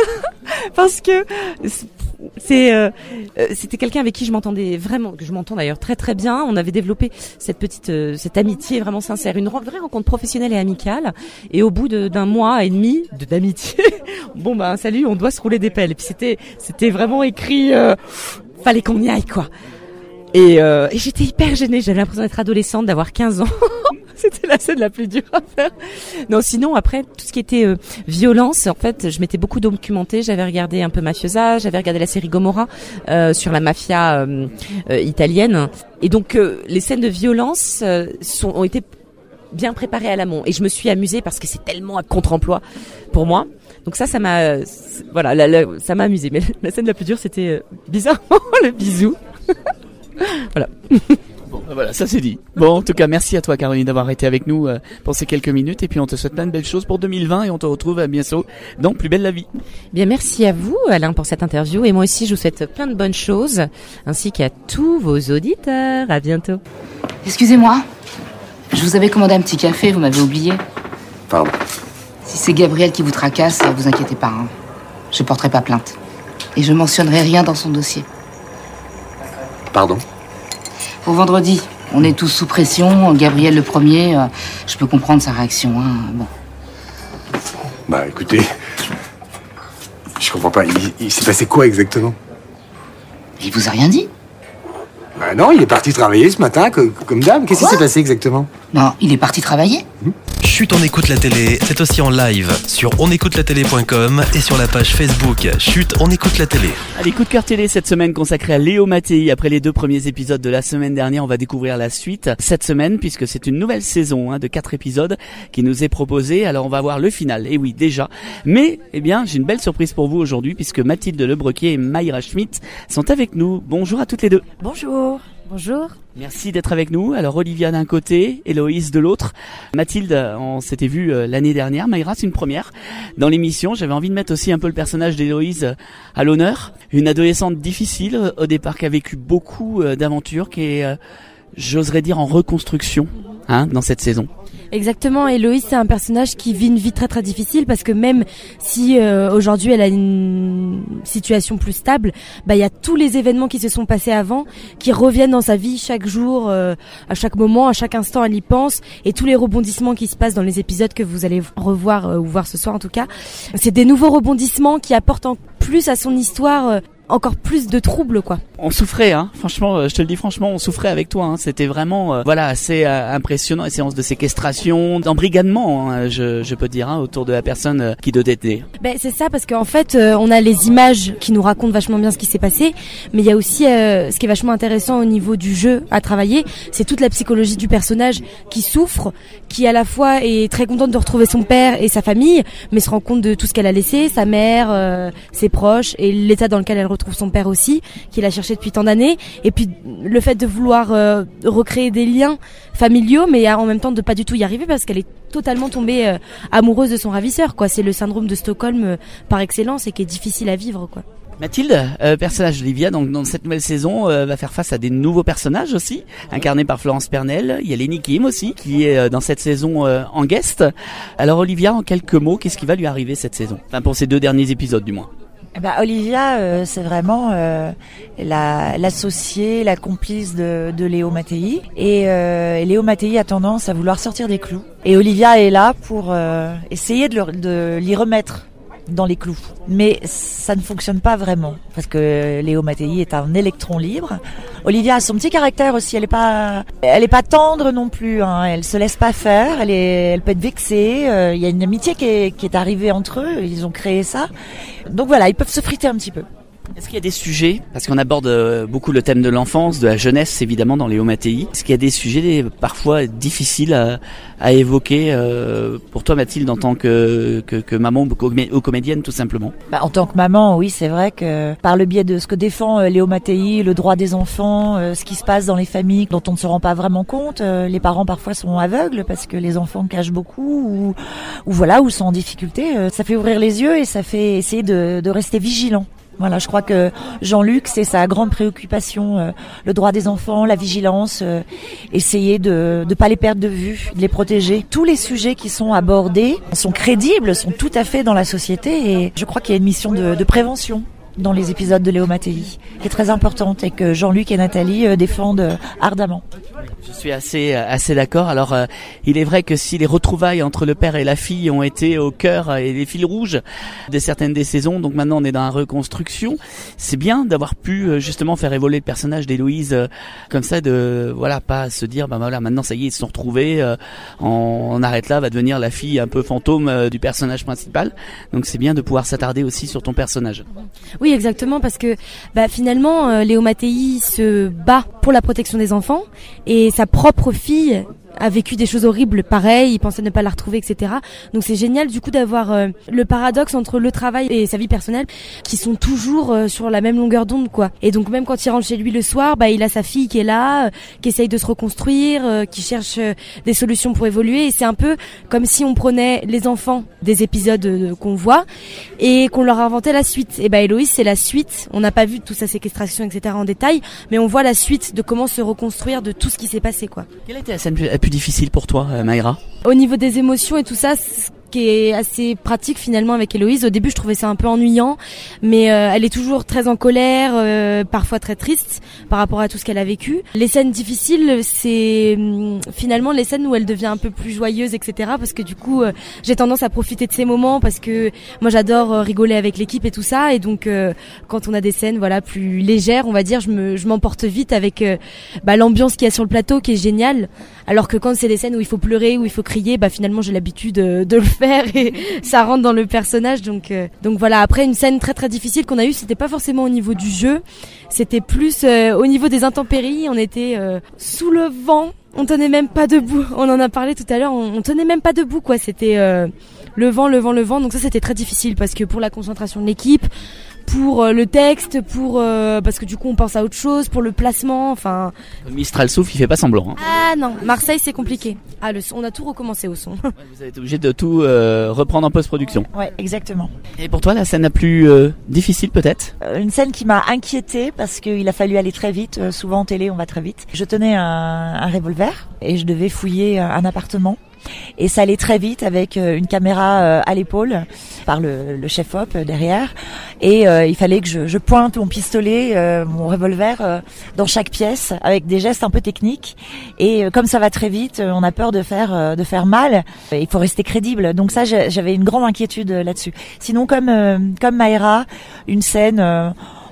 [SPEAKER 14] Parce que c'est euh, c'était quelqu'un avec qui je m'entendais vraiment, que je m'entends d'ailleurs très très bien. On avait développé cette petite euh, cette amitié vraiment sincère, une vraie rencontre professionnelle et amicale. Et au bout de, d'un mois et demi de d'amitié, bon ben salut, on doit se rouler des pelles. Et puis c'était c'était vraiment écrit, euh, fallait qu'on y aille quoi. Et, euh, et j'étais hyper gênée, j'avais l'impression d'être adolescente, d'avoir quinze ans. C'était la scène la plus dure à faire. Non, sinon après tout ce qui était euh, violence, en fait, je m'étais beaucoup documentée. J'avais regardé un peu Mafiosa, j'avais regardé la série Gomorrah euh, sur la mafia euh, euh, italienne. Et donc euh, les scènes de violence euh, sont, ont été bien préparées à l'amont. Et je me suis amusée parce que c'est tellement à contre-emploi pour moi. Donc ça, ça m'a, euh, voilà, la, la, ça m'a amusée. Mais la scène la plus dure, c'était euh, bizarrement le bisou. Voilà.
[SPEAKER 4] Bon, voilà, ça c'est dit. Bon, en tout cas, merci à toi, Caroline, d'avoir été avec nous euh, pour ces quelques minutes. Et puis, on te souhaite plein de belles choses pour deux mille vingt et on te retrouve à bientôt dans Plus belle la vie.
[SPEAKER 14] Bien, merci à vous, Alain, pour cette interview. Et moi aussi, je vous souhaite plein de bonnes choses, ainsi qu'à tous vos auditeurs. À bientôt.
[SPEAKER 15] Excusez-moi, je vous avais commandé un petit café, vous m'avez oublié.
[SPEAKER 16] Pardon.
[SPEAKER 15] Si c'est Gabriel qui vous tracasse, vous inquiétez pas, hein. Je porterai pas plainte. Et je mentionnerai rien dans son dossier.
[SPEAKER 16] Pardon.
[SPEAKER 15] Pour vendredi, on est tous sous pression. Gabriel le premier, euh, je peux comprendre sa réaction. Hein. Bon.
[SPEAKER 16] Bah écoutez, je comprends pas. Il, il s'est passé quoi exactement?
[SPEAKER 15] Il vous a rien dit?
[SPEAKER 16] Bah non, il est parti travailler ce matin, comme, comme d'hab. Qu'est-ce qui s'est passé exactement?
[SPEAKER 15] Non, il est parti travailler.
[SPEAKER 16] Mmh.
[SPEAKER 5] Chut, on écoute la télé, c'est aussi en live sur on écoute la télé point com et sur la page Facebook Chut, on écoute la télé.
[SPEAKER 4] Allez, coup de cœur télé cette semaine consacré à Léo Mattei. Après les deux premiers épisodes de la semaine dernière, on va découvrir la suite cette semaine puisque c'est une nouvelle saison hein, de quatre épisodes qui nous est proposée. Alors on va voir le final, et oui déjà. Mais eh bien j'ai une belle surprise pour vous aujourd'hui puisque Mathilde Lebrequier et Mayra Schmidt sont avec nous. Bonjour à toutes les deux.
[SPEAKER 17] Bonjour. Bonjour.
[SPEAKER 4] Merci d'être avec nous. Alors Olivia d'un côté, Héloïse de l'autre. Mathilde, on s'était vu euh, l'année dernière. Mayra, c'est une première dans l'émission. J'avais envie de mettre aussi un peu le personnage d'Héloïse euh, à l'honneur. Une adolescente difficile euh, au départ qui a vécu beaucoup euh, d'aventures, qui est, euh, j'oserais dire, en reconstruction hein, dans cette saison.
[SPEAKER 17] Exactement, Héloïse c'est un personnage qui vit une vie très très difficile parce que même si euh, aujourd'hui elle a une situation plus stable, bah il y a tous les événements qui se sont passés avant qui reviennent dans sa vie chaque jour, euh, à chaque moment, à chaque instant elle y pense et tous les rebondissements qui se passent dans les épisodes que vous allez revoir euh, ou voir ce soir en tout cas, c'est des nouveaux rebondissements qui apportent en plus à son histoire euh, encore plus de troubles, quoi.
[SPEAKER 4] On souffrait, hein. Franchement, je te le dis franchement, on souffrait avec toi. Hein. C'était vraiment, euh, voilà, assez euh, impressionnant. Les séances de séquestration, d'embrigadement, hein, je, je peux dire, hein, autour de la personne euh, qui doit être.
[SPEAKER 17] Ben c'est ça, parce qu'en fait, euh, on a les images qui nous racontent vachement bien ce qui s'est passé, mais il y a aussi euh, ce qui est vachement intéressant au niveau du jeu à travailler, c'est toute la psychologie du personnage qui souffre, qui à la fois est très contente de retrouver son père et sa famille, mais se rend compte de tout ce qu'elle a laissé, sa mère, euh, ses proches, et l'état dans lequel elle retrouve son père aussi, qu'il a cherché depuis tant d'années, et puis le fait de vouloir euh, recréer des liens familiaux, mais en même temps de pas du tout y arriver parce qu'elle est totalement tombée euh, amoureuse de son ravisseur, quoi. C'est le syndrome de Stockholm euh, par excellence et qui est difficile à vivre, quoi.
[SPEAKER 4] Mathilde, euh, personnage d'Olivia, donc dans cette nouvelle saison, euh, va faire face à des nouveaux personnages aussi, incarnés par Florence Pernel. Il y a Lenny Kim aussi, qui est euh, dans cette saison euh, en guest. Alors Olivia, en quelques mots, qu'est-ce qui va lui arriver cette saison? Enfin, pour ces deux derniers épisodes, du moins.
[SPEAKER 18] Bah, Olivia, euh, c'est vraiment euh, la, l'associée, la complice de, de Léo Mattei. Et, euh, et Léo Mattei a tendance à vouloir sortir des clous. Et Olivia est là pour euh, essayer de, le, de l'y remettre dans les clous. Mais ça ne fonctionne pas vraiment, parce que Léo Mattei est un électron libre. Olivia a son petit caractère aussi, elle est pas, elle est pas tendre non plus, hein. Elle se laisse pas faire, elle est, elle peut être vexée. Il euh, y a une amitié qui est, qui est arrivée entre eux, ils ont créé ça. Donc voilà, ils peuvent se friter un petit peu.
[SPEAKER 4] Est-ce qu'il y a des sujets, parce qu'on aborde beaucoup le thème de l'enfance, de la jeunesse évidemment dans Léo Mattei, est-ce qu'il y a des sujets parfois difficiles à, à évoquer euh, pour toi Mathilde en tant que, que, que maman ou comédienne tout simplement?
[SPEAKER 18] Bah, en tant que maman, oui, c'est vrai que par le biais de ce que défend euh, Léo Mattei, le droit des enfants, euh, ce qui se passe dans les familles dont on ne se rend pas vraiment compte, euh, les parents parfois sont aveugles parce que les enfants cachent beaucoup ou, ou voilà, ou sont en difficulté, euh, ça fait ouvrir les yeux et ça fait essayer de, de rester vigilant. Voilà, je crois que Jean-Luc, c'est sa grande préoccupation, euh, le droit des enfants, la vigilance, euh, essayer de ne pas les perdre de vue, de les protéger. Tous les sujets qui sont abordés sont crédibles, sont tout à fait dans la société et je crois qu'il y a une mission de, de prévention dans les épisodes de Léo Mattei, qui est très importante et que Jean-Luc et Nathalie euh, défendent euh, ardemment.
[SPEAKER 4] Je suis assez assez d'accord. Alors, euh, il est vrai que si les retrouvailles entre le père et la fille ont été au cœur et les fils rouges de certaines des saisons, donc maintenant on est dans la reconstruction, c'est bien d'avoir pu euh, justement faire évoluer le personnage d'Héloïse euh, comme ça, de voilà, pas se dire bah voilà, maintenant ça y est, ils se sont retrouvés, euh, on, on arrête là, va devenir la fille un peu fantôme euh, du personnage principal. Donc c'est bien de pouvoir s'attarder aussi sur ton personnage.
[SPEAKER 17] Oui, exactement, parce que bah, finalement, euh, Léo Mattei se bat pour la protection des enfants et sa propre fille a vécu des choses horribles pareil, il pensait ne pas la retrouver, et cetera. Donc c'est génial du coup d'avoir euh, le paradoxe entre le travail et sa vie personnelle qui sont toujours euh, sur la même longueur d'onde, quoi. Et donc même quand il rentre chez lui le soir, bah il a sa fille qui est là, euh, qui essaye de se reconstruire, euh, qui cherche euh, des solutions pour évoluer. Et c'est un peu comme si on prenait les enfants des épisodes euh, qu'on voit et qu'on leur inventait la suite. Et bah Héloïse, c'est la suite. On n'a pas vu toute sa séquestration, et cetera en détail, mais on voit la suite de comment se reconstruire de tout ce qui s'est passé, quoi.
[SPEAKER 4] Quelle a été la scène plus, la plus difficile pour toi, euh, Maïra?
[SPEAKER 17] Au niveau des émotions et tout ça, ce qui est assez pratique finalement avec Héloïse. Au début, je trouvais ça un peu ennuyant, mais euh, elle est toujours très en colère, euh, parfois très triste par rapport à tout ce qu'elle a vécu. Les scènes difficiles, c'est hum, finalement les scènes où elle devient un peu plus joyeuse, et cetera. Parce que du coup, euh, j'ai tendance à profiter de ces moments parce que moi, j'adore euh, rigoler avec l'équipe et tout ça. Et donc, euh, quand on a des scènes, voilà, plus légères, on va dire, je me, je m'emporte vite avec euh, bah, l'ambiance qu'il y a sur le plateau, qui est géniale. Alors que quand c'est des scènes où il faut pleurer, où il faut crier, bah finalement, j'ai l'habitude de, de le faire. Et ça rentre dans le personnage, donc euh, donc voilà. Après, une scène très très difficile qu'on a eue, c'était pas forcément au niveau du jeu, c'était plus euh, au niveau des intempéries. On était euh, sous le vent, on tenait même pas debout. On en a parlé tout à l'heure, on, on tenait même pas debout, quoi. C'était euh, le vent, le vent, le vent. Donc ça, c'était très difficile parce que pour la concentration de l'équipe, pour euh, le texte, pour euh, parce que du coup on pense à autre chose, pour le placement, enfin.
[SPEAKER 4] Le Mistral souffle, il fait pas semblant. Hein.
[SPEAKER 17] Ah non, Marseille c'est compliqué. Ah le son, on a tout recommencé au son.
[SPEAKER 4] Ouais, vous avez été obligé de tout euh, reprendre en post-production.
[SPEAKER 18] Ouais, exactement.
[SPEAKER 4] Et pour toi, la scène la plus euh, difficile peut-être?
[SPEAKER 18] euh, Une scène qui m'a inquiétée parce qu'il a fallu aller très vite. Euh, souvent en télé, on va très vite. Je tenais un, un revolver et je devais fouiller un appartement. Et ça allait très vite avec une caméra à l'épaule par le, le chef-op derrière. Et euh, il fallait que je, je pointe mon pistolet, euh, mon revolver euh, dans chaque pièce avec des gestes un peu techniques. Et euh, comme ça va très vite, on a peur de faire euh, de faire mal. Il faut rester crédible. Donc ça, j'avais une grande inquiétude là-dessus. Sinon, comme euh, comme Maïra, une scène. Euh,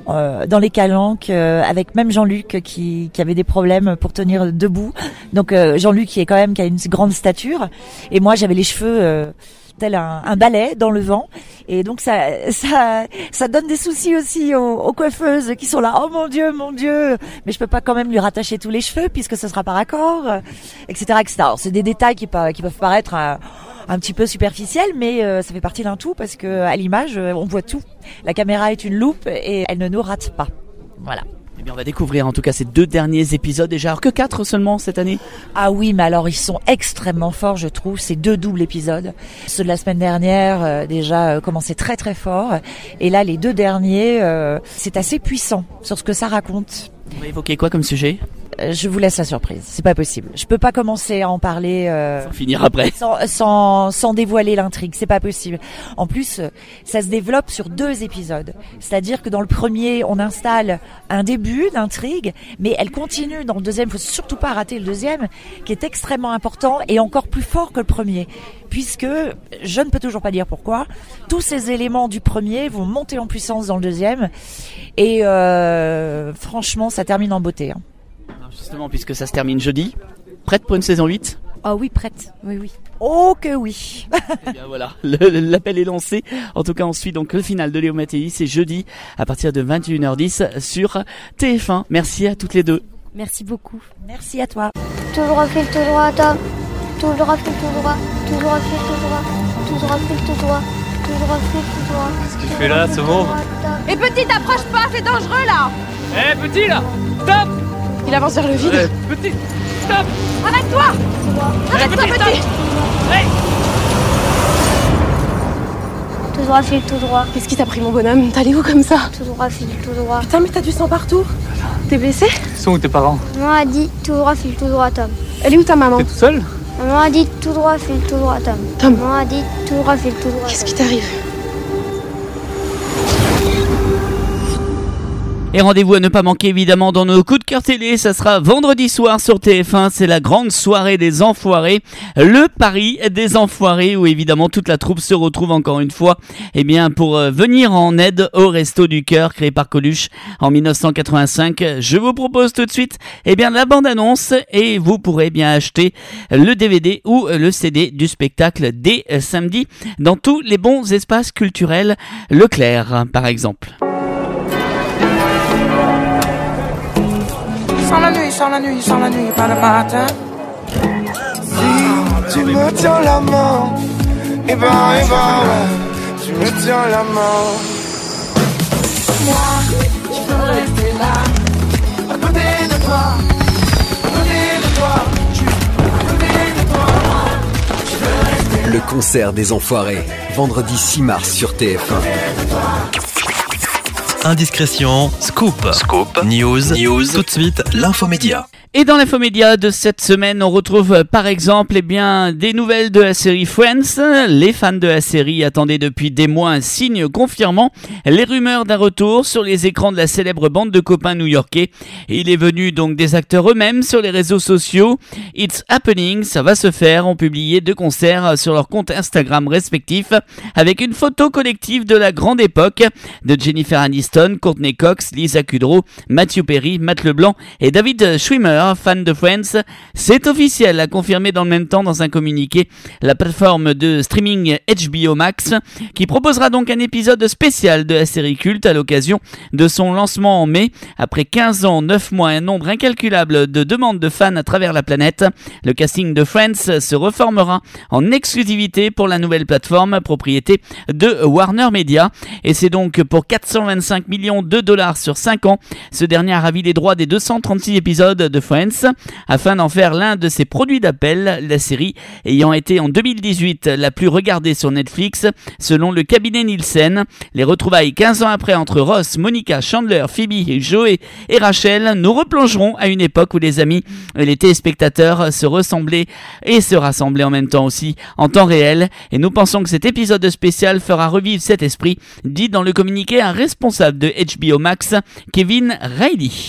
[SPEAKER 18] euh, dans les calanques, euh, avec même Jean-Luc qui, qui avait des problèmes pour tenir debout. Donc euh, Jean-Luc qui est quand même qui a une grande stature, et moi j'avais les cheveux euh, tel un, un balai dans le vent, et donc ça ça ça donne des soucis aussi aux, aux coiffeuses qui sont là, oh mon Dieu, mon Dieu, mais je peux pas quand même lui rattacher tous les cheveux puisque ce sera par accord, et cetera, et cetera. Alors c'est des détails qui, qui peuvent paraître un, un petit peu superficiels, mais euh, ça fait partie d'un tout parce que à l'image on voit tout. La caméra est une loupe et elle ne nous rate pas. Voilà.
[SPEAKER 4] Eh bien, on va découvrir en tout cas ces deux derniers épisodes déjà. Alors que quatre seulement cette année.
[SPEAKER 18] Ah oui, mais alors ils sont extrêmement forts, je trouve. Ces deux doubles épisodes. Ceux de la semaine dernière euh, déjà euh, commençaient très très fort. Et là, les deux derniers, euh, c'est assez puissant sur ce que ça raconte.
[SPEAKER 4] On va évoquer quoi comme sujet ?
[SPEAKER 18] Je vous laisse la surprise, c'est pas possible. Je peux pas commencer à en parler euh,
[SPEAKER 4] sans finir après,
[SPEAKER 18] sans, sans, sans dévoiler l'intrigue, c'est pas possible. En plus, ça se développe sur deux épisodes. C'est-à-dire que dans le premier, on installe un début d'intrigue, mais elle continue dans le deuxième. Il faut surtout pas rater le deuxième, qui est extrêmement important et encore plus fort que le premier, puisque je ne peux toujours pas dire pourquoi. Tous ces éléments du premier vont monter en puissance dans le deuxième, et euh, franchement, ça termine en beauté. Hein.
[SPEAKER 4] Justement, puisque ça se termine jeudi, prête pour une saison huit ?
[SPEAKER 17] Ah oh oui, prête, oui, oui.
[SPEAKER 18] Oh que oui.
[SPEAKER 4] Eh bien voilà, le, l'appel est lancé. En tout cas, on suit donc le final de Léo Mattei, c'est jeudi à partir de vingt et une heures dix sur T F un. Merci à toutes les deux.
[SPEAKER 17] Merci beaucoup.
[SPEAKER 18] Merci à toi.
[SPEAKER 19] Tout droit, fil tout droit, Tom. Tout droit, fil tout droit. Tout droit, fil tout droit. Tout droit, fil tout droit. Tout droit, fil tout droit.
[SPEAKER 20] Qu'est-ce que tu fais là, ce mot ?
[SPEAKER 21] Et petit, t'approches pas, c'est dangereux là.
[SPEAKER 20] Eh hey, petit là, stop.
[SPEAKER 21] Il avance vers le vide.
[SPEAKER 20] Ouais, petit, stop.
[SPEAKER 21] Arrête-toi. Arrête-toi,
[SPEAKER 20] hey,
[SPEAKER 21] petit.
[SPEAKER 20] Hey.
[SPEAKER 19] Tout droit, fil tout droit.
[SPEAKER 21] Qu'est-ce qui t'a pris, mon bonhomme ? T'es allé où comme ça ?
[SPEAKER 19] Tout droit, fil tout droit.
[SPEAKER 21] Putain, mais t'as du sang partout. T'es blessé ?
[SPEAKER 20] Ils sont où tes parents ?
[SPEAKER 19] Maman a dit tout droit, fil tout droit, Tom.
[SPEAKER 21] Elle est où ta maman ?
[SPEAKER 20] T'es tout seul ?
[SPEAKER 19] Maman a dit tout droit, fil tout droit, Tom.
[SPEAKER 21] Tom.
[SPEAKER 19] Maman a dit tout droit, fil tout droit.
[SPEAKER 21] Qu'est-ce qui t'arrive ?
[SPEAKER 4] Et rendez-vous à ne pas manquer évidemment dans nos coups de cœur télé, ça sera vendredi soir sur T F un, c'est la grande soirée des enfoirés, le pari des enfoirés où évidemment toute la troupe se retrouve encore une fois eh bien pour euh, venir en aide au Resto du Cœur créé par Coluche en dix-neuf cent quatre-vingt-cinq. Je vous propose tout de suite eh bien la bande-annonce et vous pourrez bien acheter le D V D ou le C D du spectacle dès samedi dans tous les bons espaces culturels Leclerc par exemple.
[SPEAKER 22] Sans la nuit, sans la nuit, sans la nuit, pas le matin. Si tu me tiens la main, et ben, et ben, ouais, tu me tiens la main. Moi, je veux rester là, à côté de toi, à côté de toi, à côté de toi. Je veux rester.
[SPEAKER 23] Le concert des enfoirés, vendredi six mars sur T F un.
[SPEAKER 5] Indiscrétion, scoop, scoop, news, news, tout de suite, l'infomédia.
[SPEAKER 4] Et dans l'infomédia de cette semaine, on retrouve par exemple eh bien, des nouvelles de la série Friends. Les fans de la série attendaient depuis des mois un signe confirmant les rumeurs d'un retour sur les écrans de la célèbre bande de copains new-yorkais. Et il est venu donc des acteurs eux-mêmes sur les réseaux sociaux. It's happening, ça va se faire, ont publié deux concerts sur leurs comptes Instagram respectifs avec une photo collective de la grande époque de Jennifer Aniston, Courtney Cox, Lisa Kudrow, Matthew Perry, Matt LeBlanc et David Schwimmer. Fan de Friends, c'est officiel, a confirmé dans le même temps dans un communiqué la plateforme de streaming H B O Max qui proposera donc un épisode spécial de la série culte à l'occasion de son lancement en mai. Après quinze ans, neuf mois et un nombre incalculable de demandes de fans à travers la planète, le casting de Friends se reformera en exclusivité pour la nouvelle plateforme propriété de Warner Media et c'est donc pour quatre cent vingt-cinq millions de dollars sur cinq ans. Ce dernier a ravi les droits des deux cent trente-six épisodes de Friends afin d'en faire l'un de ses produits d'appel, la série ayant été en deux mille dix-huit la plus regardée sur Netflix selon le cabinet Nielsen. Les retrouvailles quinze ans après entre Ross, Monica, Chandler, Phoebe, Joey et Rachel nous replongeront à une époque où les amis et les téléspectateurs se ressemblaient et se rassemblaient en même temps aussi en temps réel et nous pensons que cet épisode spécial fera revivre cet esprit, dit dans le communiqué un responsable de H B O Max, Kevin Reilly.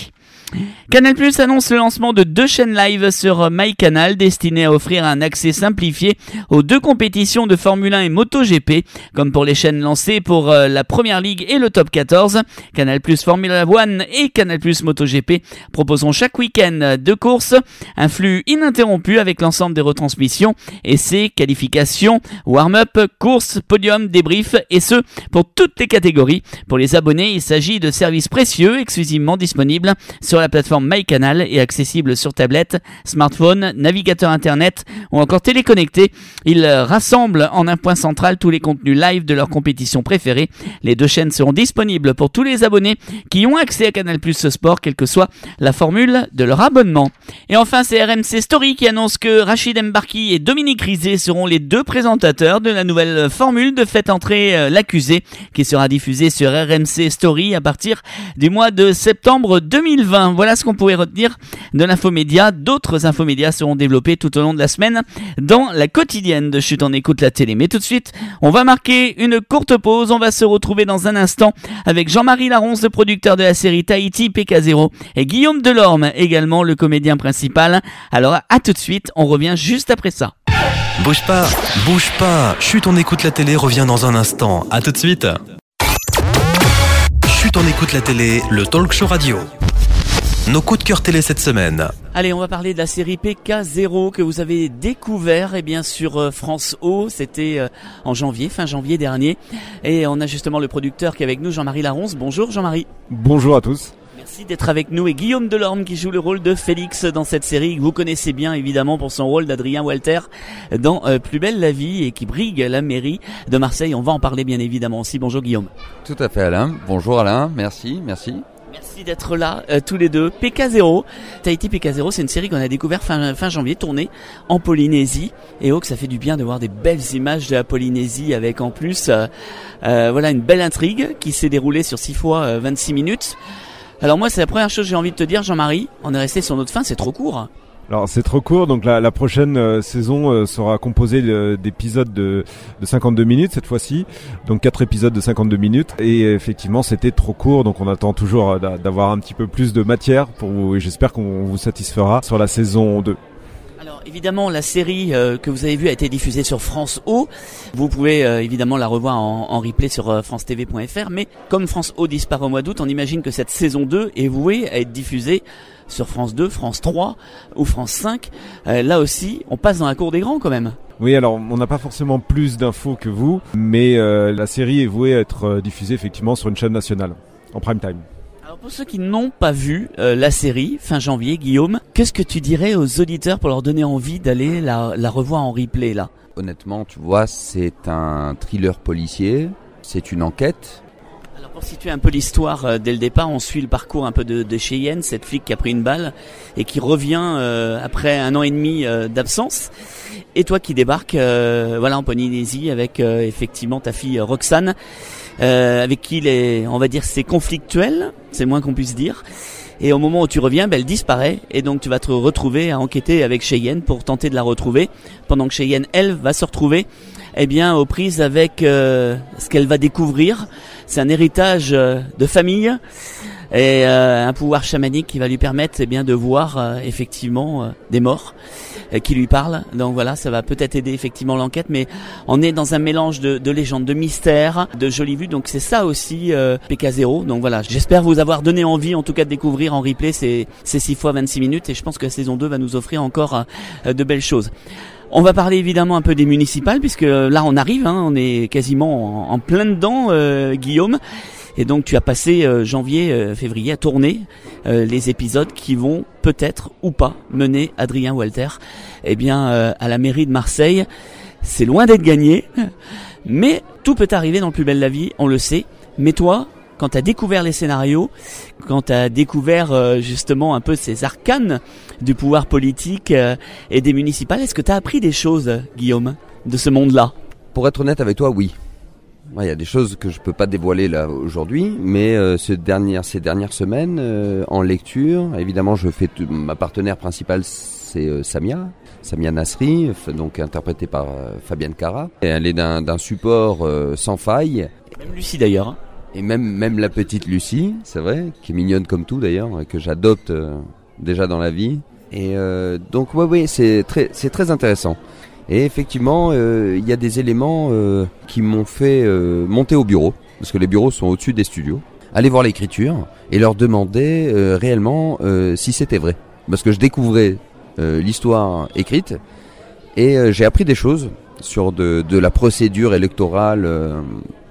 [SPEAKER 4] Canal+ annonce le lancement de deux chaînes live sur MyCanal destinées à offrir un accès simplifié aux deux compétitions de Formule un et MotoGP. Comme pour les chaînes lancées pour la Première Ligue et le Top quatorze, Canal+ Formula One et Canal+ MotoGP proposeront chaque week-end de course un flux ininterrompu avec l'ensemble des retransmissions, essais, qualifications, warm-up, courses, podium, débrief et ce pour toutes les catégories. Pour les abonnés, il s'agit de services précieux exclusivement disponibles sur la plateforme MyCanal et accessible sur tablette, smartphone, navigateur internet ou encore téléconnecté. Ils rassemblent en un point central tous les contenus live de leur compétition préférée. Les deux chaînes seront disponibles pour tous les abonnés qui ont accès à Canal+ Sport, quelle que soit la formule de leur abonnement. Et enfin, c'est R M C Story qui annonce que Rachid Mbarki et Dominique Rizet seront les deux présentateurs de la nouvelle formule de Faites entrer l'accusé qui sera diffusée sur R M C Story à partir du mois de septembre deux mille vingt. Voilà ce qu'on pouvait retenir de l'infomédia. D'autres infomédias seront développés tout au long de la semaine dans la quotidienne de Chut, on écoute la télé. Mais tout de suite, on va marquer une courte pause. On va se retrouver dans un instant avec Jean-Marie Laronce, le producteur de la série Tahiti P K zéro, et Guillaume Delorme, également le comédien principal. Alors à tout de suite, on revient juste après ça.
[SPEAKER 5] Bouge pas, bouge pas. Chut, on écoute la télé revient dans un instant. À tout de suite. Chut, on écoute la télé, le talk show radio. Nos coups de cœur télé cette semaine.
[SPEAKER 4] Allez, on va parler de la série P K zéro que vous avez découvert eh bien, sur France O. C'était euh, en janvier, fin janvier dernier. Et on a justement le producteur qui est avec nous, Jean-Marie Laronce. Bonjour Jean-Marie.
[SPEAKER 11] Bonjour à tous.
[SPEAKER 4] Merci d'être avec nous. Et Guillaume Delorme qui joue le rôle de Félix dans cette série que vous connaissez bien évidemment pour son rôle d'Adrien Walter dans euh, Plus belle la vie et qui brigue la mairie de Marseille. On va en parler bien évidemment aussi. Bonjour Guillaume.
[SPEAKER 1] Tout à fait Alain. Bonjour Alain. Merci, merci.
[SPEAKER 4] Merci d'être là, euh, tous les deux. P K zéro, Tahiti P K zéro, c'est une série qu'on a découvert fin, fin janvier, tournée en Polynésie. Et oh, que ça fait du bien de voir des belles images de la Polynésie avec en plus, euh, euh, voilà, une belle intrigue qui s'est déroulée sur six fois euh, vingt-six minutes. Alors moi, c'est la première chose que j'ai envie de te dire, Jean-Marie. On est resté sur notre fin, c'est trop court.
[SPEAKER 11] Alors c'est trop court, donc la, la prochaine euh, saison euh, sera composée de, d'épisodes de, de cinquante-deux minutes cette fois-ci, donc quatre épisodes de cinquante-deux minutes, et effectivement c'était trop court, donc on attend toujours euh, d'avoir un petit peu plus de matière pour vous, et j'espère qu'on vous satisfera sur la saison deux.
[SPEAKER 4] Alors évidemment la série euh, que vous avez vue a été diffusée sur France O, vous pouvez euh, évidemment la revoir en, en replay sur euh, france t v point f r, mais comme France O disparaît au mois d'août, on imagine que cette saison deux est vouée à être diffusée sur France deux, France trois ou France cinq. Euh, là aussi, on passe dans la cour des grands quand même.
[SPEAKER 11] Oui, alors on n'a pas forcément plus d'infos que vous, mais euh, la série est vouée à être euh, diffusée effectivement sur une chaîne nationale, en prime time.
[SPEAKER 4] Alors pour ceux qui n'ont pas vu euh, la série, fin janvier, Guillaume, qu'est-ce que tu dirais aux auditeurs pour leur donner envie d'aller la, la revoir en replay là ?
[SPEAKER 1] Honnêtement, tu vois, c'est un thriller policier, c'est une enquête.
[SPEAKER 4] Alors pour situer un peu l'histoire, euh, dès le départ, on suit le parcours un peu de, de Cheyenne, cette flic qui a pris une balle et qui revient euh, après un an et demi euh, d'absence. Et toi qui débarques euh, voilà, en Polynésie avec euh, effectivement ta fille euh, Roxane, euh, avec qui les, on va dire c'est conflictuel, c'est le moins qu'on puisse dire. Et au moment où tu reviens, ben, elle disparaît et donc tu vas te retrouver à enquêter avec Cheyenne pour tenter de la retrouver, pendant que Cheyenne, elle, va se retrouver eh bien, aux prises avec euh, ce qu'elle va découvrir. C'est un héritage euh, de famille et euh, un pouvoir chamanique qui va lui permettre eh bien, de voir euh, effectivement euh, des morts euh, qui lui parlent. Donc voilà, ça va peut-être aider effectivement l'enquête, mais on est dans un mélange de, de légendes, de mystères, de jolies vues. Donc c'est ça aussi euh, P K zéro. Donc voilà, j'espère vous avoir donné envie en tout cas de découvrir en replay ces, ces six fois vingt-six minutes et je pense que la saison deux va nous offrir encore euh, de belles choses. On va parler évidemment un peu des municipales puisque là on arrive, hein, on est quasiment en, en plein dedans, euh, Guillaume. Et donc tu as passé euh, janvier, euh, février à tourner euh, les épisodes qui vont peut-être ou pas mener Adrien Walter eh bien, euh, à la mairie de Marseille. C'est loin d'être gagné, mais tout peut arriver dans Plus belle la vie, on le sait. Mais toi, quand tu as découvert les scénarios, quand tu as découvert euh, justement un peu ces arcanes du pouvoir politique euh, et des municipales, est-ce que tu as appris des choses, Guillaume, de ce monde-là ?
[SPEAKER 1] Pour être honnête avec toi, oui. Il y a des choses que je peux pas dévoiler là aujourd'hui, mais euh, ces dernières ces dernières semaines euh, en lecture, évidemment, je fais t- ma partenaire principale, c'est euh, Samia, Samia Nasri, f- donc interprétée par euh, Fabienne Cara. Et elle est d'un, d'un support euh, sans faille.
[SPEAKER 4] Et même Lucie d'ailleurs.
[SPEAKER 1] Et même, même la petite Lucie, c'est vrai, qui est mignonne comme tout d'ailleurs, que j'adopte euh, déjà dans la vie. Et euh, donc, ouais, ouais, c'est très, c'est très intéressant. Et effectivement, euh, il y a des éléments euh, qui m'ont fait euh, monter au bureau, parce que les bureaux sont au-dessus des studios, aller voir l'écriture et leur demander euh, réellement euh, si c'était vrai. Parce que je découvrais euh, l'histoire écrite et euh, j'ai appris des choses sur de, de la procédure électorale euh,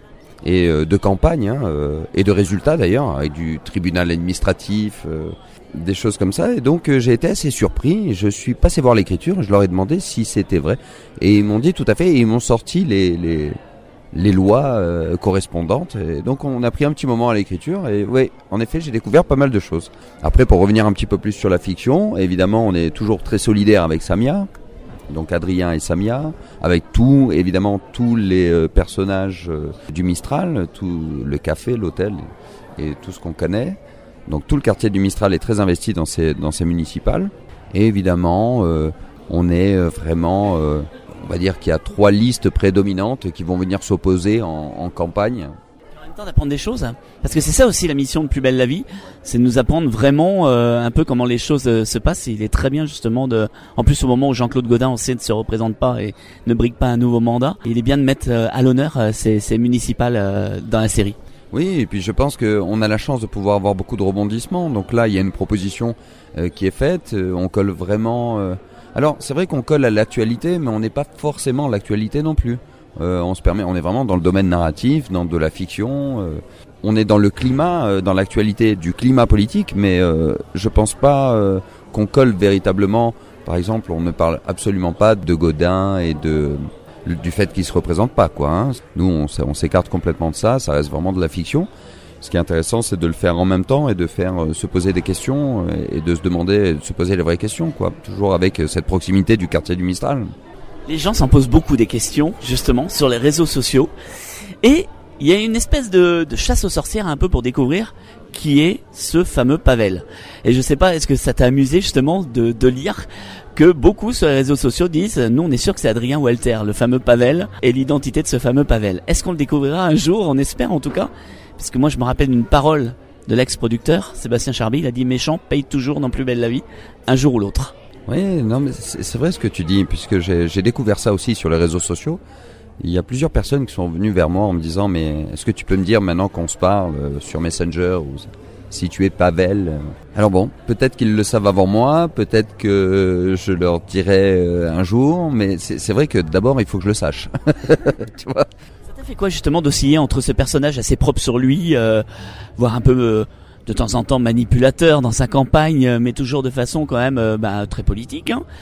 [SPEAKER 1] et euh, de campagne, hein, euh, et de résultats d'ailleurs, avec du tribunal administratif, euh, des choses comme ça. Et donc euh, j'ai été assez surpris, je suis passé voir l'écriture, je leur ai demandé si c'était vrai. Et ils m'ont dit tout à fait, et ils m'ont sorti les, les, les lois euh, correspondantes. Et donc on a pris un petit moment à l'écriture, et oui, en effet, j'ai découvert pas mal de choses. Après, pour revenir un petit peu plus sur la fiction, évidemment, on est toujours très solidaire avec Samia. Donc Adrien et Samia, avec tout, évidemment, tous les euh, personnages euh, du Mistral, tout le café, l'hôtel et tout ce qu'on connaît. Donc tout le quartier du Mistral est très investi dans ces, dans ces municipales. Et évidemment, euh, on est vraiment, euh, on va dire qu'il y a trois listes prédominantes qui vont venir s'opposer en, en campagne.
[SPEAKER 4] En même temps d'apprendre des choses, hein. Parce que c'est ça aussi la mission de Plus belle la vie, c'est de nous apprendre vraiment euh, un peu comment les choses euh, se passent. Et il est très bien justement de, en plus au moment où Jean-Claude Gaudin, on sait, ne se représente pas et ne brigue pas un nouveau mandat, il est bien de mettre euh, à l'honneur euh, ces, ces municipales euh, dans la série.
[SPEAKER 1] Oui, et puis je pense qu'on a la chance de pouvoir avoir beaucoup de rebondissements. Donc là, il y a une proposition euh, qui est faite, euh, on colle vraiment... Euh... Alors c'est vrai qu'on colle à l'actualité, mais on n'est pas forcément l'actualité non plus. Euh, on se permet, on est vraiment dans le domaine narratif, dans de la fiction. Euh, on est dans le climat, euh, dans l'actualité du climat politique, mais euh, je pense pas euh, qu'on colle véritablement. Par exemple, on ne parle absolument pas de Gaudin et de du fait qu'il se représente pas, quoi. Hein. Nous, on, on s'écarte complètement de ça. Ça reste vraiment de la fiction. Ce qui est intéressant, c'est de le faire en même temps et de faire euh, se poser des questions et, et de se demander, de se poser les vraies questions, quoi. Toujours avec euh, cette proximité du quartier du Mistral.
[SPEAKER 4] Les gens s'en posent beaucoup des questions, justement, sur les réseaux sociaux. Et il y a une espèce de, de chasse aux sorcières un peu pour découvrir qui est ce fameux Pavel. Et je sais pas, est-ce que ça t'a amusé justement de, de lire que beaucoup sur les réseaux sociaux disent « Nous, on est sûr que c'est Adrien Walter, le fameux Pavel, et l'identité de ce fameux Pavel. » Est-ce qu'on le découvrira un jour, on espère en tout cas? Parce que moi, je me rappelle d'une parole de l'ex-producteur, Sébastien Charby, il a dit « Méchant paye toujours dans Plus belle la vie, un jour ou l'autre. »
[SPEAKER 1] Oui, non, mais c'est, c'est vrai ce que tu dis, puisque j'ai, j'ai découvert ça aussi sur les réseaux sociaux. Il y a plusieurs personnes qui sont venues vers moi en me disant « Mais est-ce que tu peux me dire maintenant qu'on se parle euh, sur Messenger ou si tu es Pavel euh... ?» Alors bon, peut-être qu'ils le savent avant moi, peut-être que je leur dirai euh, un jour, mais c'est, c'est vrai que d'abord il faut que je le sache. Tu vois ?
[SPEAKER 4] Ça t'a fait quoi justement d'osciller entre ce personnage assez propre sur lui, euh, voire un peu... Euh, de temps en temps manipulateur dans sa campagne, mais toujours de façon quand même euh, bah, très politique, hein.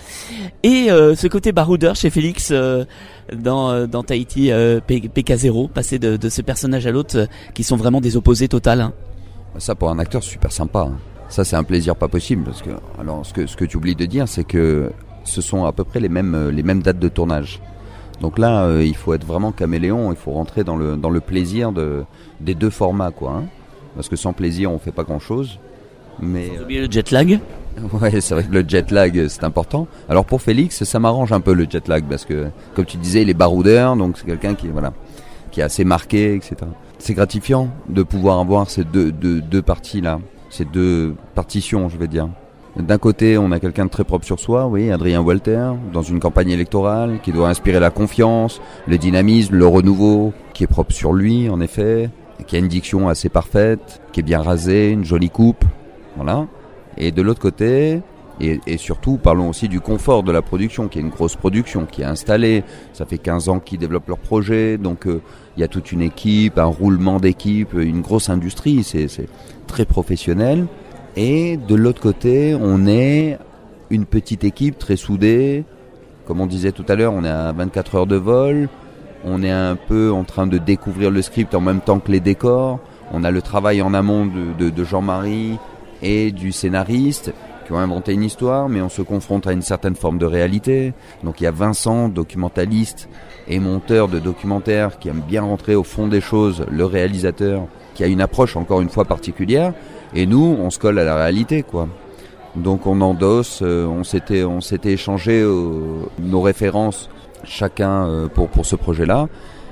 [SPEAKER 4] Et euh, ce côté baroudeur chez Félix euh, dans, euh, dans Tahiti euh, P K zéro, passer de, de ce personnage à l'autre euh, qui sont vraiment des opposés total, hein.
[SPEAKER 1] Ça pour un acteur super sympa, hein. Ça c'est un plaisir pas possible, parce que alors ce que, ce que tu oublies de dire, c'est que ce sont à peu près les mêmes, les mêmes dates de tournage. Donc là euh, il faut être vraiment caméléon, il faut rentrer dans le, dans le plaisir de, des deux formats, quoi, hein. Parce que sans plaisir, on fait pas grand-chose. Mais
[SPEAKER 4] sans oublier le jet lag.
[SPEAKER 1] Ouais, c'est vrai que le jet lag, c'est important. Alors pour Félix, ça m'arrange un peu le jet lag parce que, comme tu disais, il est baroudeur, donc c'est quelqu'un qui, voilà, qui est assez marqué, et cetera. C'est gratifiant de pouvoir avoir ces deux, deux, deux parties-là, ces deux partitions, je vais dire. D'un côté, on a quelqu'un de très propre sur soi, oui, Adrien Walter, dans une campagne électorale, qui doit inspirer la confiance, le dynamisme, le renouveau, qui est propre sur lui, en effet, qui a une diction assez parfaite, qui est bien rasée, une jolie coupe, voilà. Et de l'autre côté, et, et surtout, parlons aussi du confort de la production, qui est une grosse production, qui est installée. Ça fait quinze ans qu'ils développent leur projet, donc il euh, y a toute une équipe, un roulement d'équipe, une grosse industrie, c'est, c'est très professionnel. Et de l'autre côté, on est une petite équipe très soudée. Comme on disait tout à l'heure, on est à vingt-quatre heures de vol. On est un peu en train de découvrir le script en même temps que les décors. On a le travail en amont de, de, de Jean-Marie et du scénariste qui ont inventé une histoire, mais on se confronte à une certaine forme de réalité. Donc il y a Vincent, documentaliste et monteur de documentaires, qui aime bien rentrer au fond des choses, le réalisateur, qui a une approche encore une fois particulière, et nous, on se colle à la réalité, quoi. Donc on endosse, euh, on s'était, on s'était échangé euh, nos références chacun euh, pour, pour ce projet-là.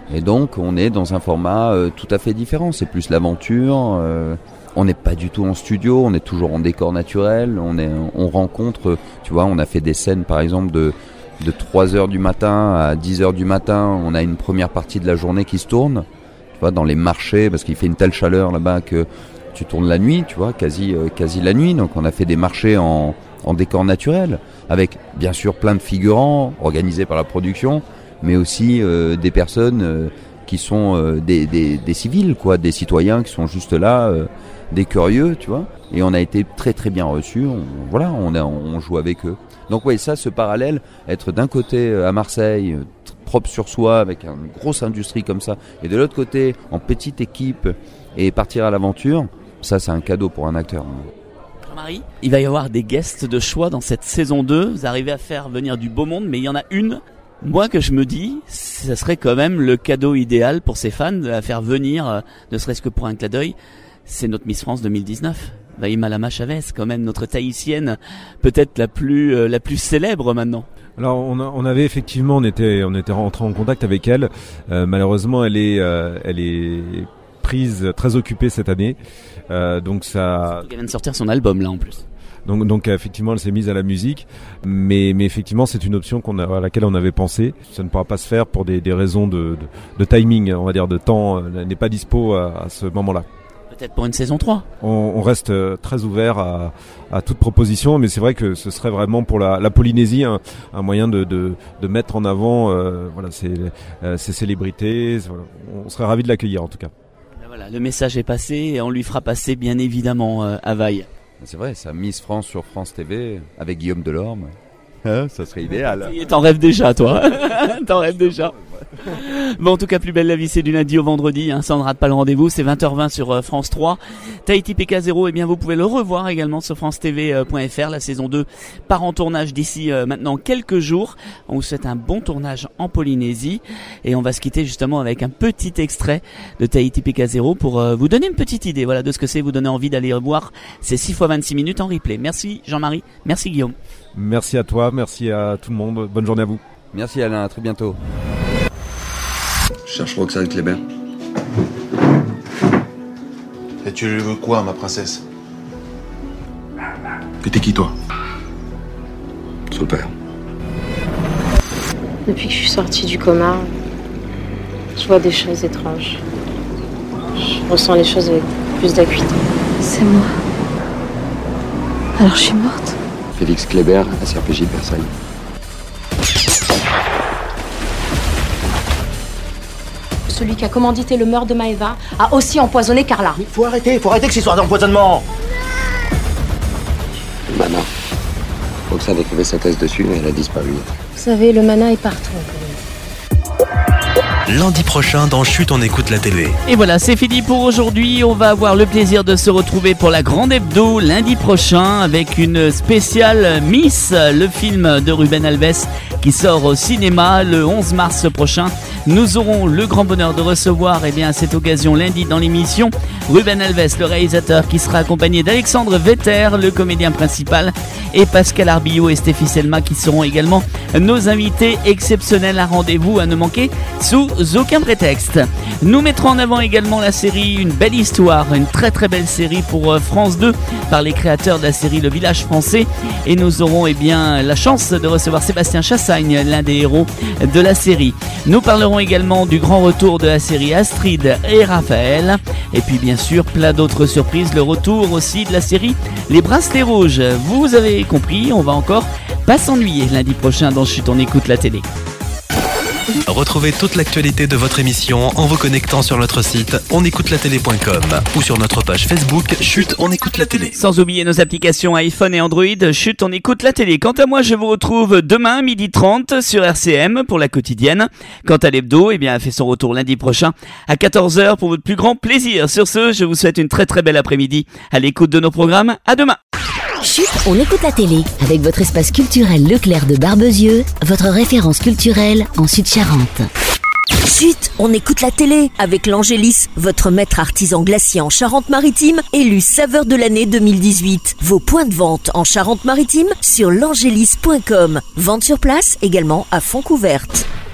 [SPEAKER 1] Et donc on est dans un format euh, tout à fait différent, c'est plus l'aventure, euh, on n'est pas du tout en studio, on est toujours en décor naturel, on, est, on rencontre, tu vois, on a fait des scènes par exemple de, de trois heures du matin à dix heures du matin, on a une première partie de la journée qui se tourne, tu vois, dans les marchés, parce qu'il fait une telle chaleur là-bas que tu tournes la nuit, tu vois, quasi, euh, quasi la nuit, donc on a fait des marchés en, en décor naturel, avec bien sûr plein de figurants organisés par la production, mais aussi euh, des personnes euh, qui sont euh, des, des, des civils, quoi, des citoyens qui sont juste là, euh, des curieux, tu vois. Et on a été très très bien reçus. On, voilà, on, a, on joue avec eux. Donc ouais, ça, ce parallèle, être d'un côté à Marseille, euh, propre sur soi, avec une grosse industrie comme ça, et de l'autre côté, en petite équipe, et partir à l'aventure, ça, c'est un cadeau pour un acteur.
[SPEAKER 4] Jean-Marie, il va y avoir des guests de choix dans cette saison deux. Vous arrivez à faire venir du beau monde, mais il y en a une. Moi que je me dis, ça serait quand même le cadeau idéal pour ses fans de la faire venir, euh, ne serait-ce que pour un clin d'œil. C'est notre Miss France deux mille dix-neuf, Vaïma Lama Chavez, quand même notre tahitienne, peut-être la plus euh, la plus célèbre maintenant.
[SPEAKER 2] Alors on, a, on avait effectivement, on était on était rentré en contact avec elle. Euh, malheureusement, elle est euh, elle est prise, très occupée cette année. Euh, donc ça.
[SPEAKER 4] Elle vient de sortir son album là en plus.
[SPEAKER 2] Donc, donc effectivement, elle s'est mise à la musique, mais, mais effectivement, c'est une option qu'on a, à laquelle on avait pensé. Ça ne pourra pas se faire pour des, des raisons de, de, de timing, on va dire, de temps. Elle n'est pas dispo à, à ce moment-là.
[SPEAKER 4] Peut-être pour une saison trois.
[SPEAKER 2] On, on reste très ouvert à, à toute proposition, mais c'est vrai que ce serait vraiment pour la, la Polynésie un, un moyen de, de, de mettre en avant euh, voilà, ces, euh, ces célébrités. Voilà. On serait ravis de l'accueillir en tout cas.
[SPEAKER 4] Voilà, le message est passé et on lui fera passer bien évidemment euh, à Vaille.
[SPEAKER 1] C'est vrai, ça Miss France sur France T V avec Guillaume Delorme. Hein, ça serait idéal.
[SPEAKER 4] T'en rêves déjà, toi. T'en rêves déjà. Bon, en tout cas, Plus belle la vie, c'est du lundi au vendredi. Hein, ça ne rate pas le rendez-vous. C'est vingt heures vingt sur euh, France trois. Tahiti P K zéro, eh bien, vous pouvez le revoir également sur France T V point F R. La saison deux part en tournage d'ici euh, maintenant quelques jours. On vous souhaite un bon tournage en Polynésie. Et on va se quitter justement avec un petit extrait de Tahiti P K zéro pour euh, vous donner une petite idée, voilà, de ce que c'est, vous donner envie d'aller voir ces six fois vingt-six minutes en replay. Merci Jean-Marie. Merci Guillaume.
[SPEAKER 2] Merci à toi, merci à tout le monde. Bonne journée à vous.
[SPEAKER 1] Merci Alain, à très bientôt.
[SPEAKER 3] Je cherche Roxane Kléber.
[SPEAKER 6] Et tu lui veux quoi, ma princesse?
[SPEAKER 3] Et t'es qui, toi? Son père.
[SPEAKER 21] Depuis que je suis sortie du coma, je vois des choses étranges. Je ressens les choses avec plus d'acuité. C'est moi. Alors je suis morte?
[SPEAKER 3] Félix Kléber, S R P J de Versailles.
[SPEAKER 24] Celui qui a commandité le meurtre de Maëva a aussi empoisonné Carla.
[SPEAKER 13] Mais faut arrêter, faut arrêter que cette histoire d'empoisonnement.
[SPEAKER 3] Mana. Roxane a trouvé sa thèse dessus, mais elle a disparu.
[SPEAKER 21] Vous savez, le mana est partout.
[SPEAKER 5] Lundi prochain dans Chut, on écoute la télé.
[SPEAKER 4] Et voilà, c'est fini pour aujourd'hui. On va avoir le plaisir de se retrouver pour la grande hebdo lundi prochain avec une spéciale Miss, le film de Ruben Alves qui sort au cinéma le onze mars prochain. Nous aurons le grand bonheur de recevoir, eh bien, à cette occasion lundi dans l'émission, Ruben Alves, le réalisateur, qui sera accompagné d'Alexandre Vetter, le comédien principal, et Pascal Arbillot et Stéphie Selma qui seront également nos invités exceptionnels. À rendez-vous à ne manquer sous aucun prétexte. Nous mettrons en avant également la série Une belle histoire, une très très belle série pour France deux par les créateurs de la série Le Village Français, et nous aurons eh bien la chance de recevoir Sébastien Chassagne, l'un des héros de la série. Nous parlerons également du grand retour de la série Astrid et Raphaël, et puis bien sûr plein d'autres surprises, le retour aussi de la série Les Bracelets Rouges. Vous avez compris, on va encore pas s'ennuyer lundi prochain dans Chut, on écoute la télé.
[SPEAKER 5] Retrouvez toute l'actualité de votre émission en vous connectant sur notre site on écoute la télé point com ou sur notre page Facebook Chut, on écoute la télé.
[SPEAKER 4] Sans oublier nos applications iPhone et Android, Chut, on écoute la télé. Quant à moi, je vous retrouve demain midi trente sur R C M pour la quotidienne. Quant à l'hebdo, eh bien, elle fait son retour lundi prochain à quatorze heures pour votre plus grand plaisir. Sur ce, je vous souhaite une très très belle après-midi à l'écoute de nos programmes. À demain.
[SPEAKER 25] Chut, on écoute la télé avec votre espace culturel Leclerc de Barbezieux, votre référence culturelle en Sud-Charente.
[SPEAKER 26] Chut, on écoute la télé avec l'Angélis, votre maître artisan glacier en Charente-Maritime, élu saveur de l'année deux mille dix-huit. Vos points de vente en Charente-Maritime sur l'angélis point com. Vente sur place également à Fontcouverte.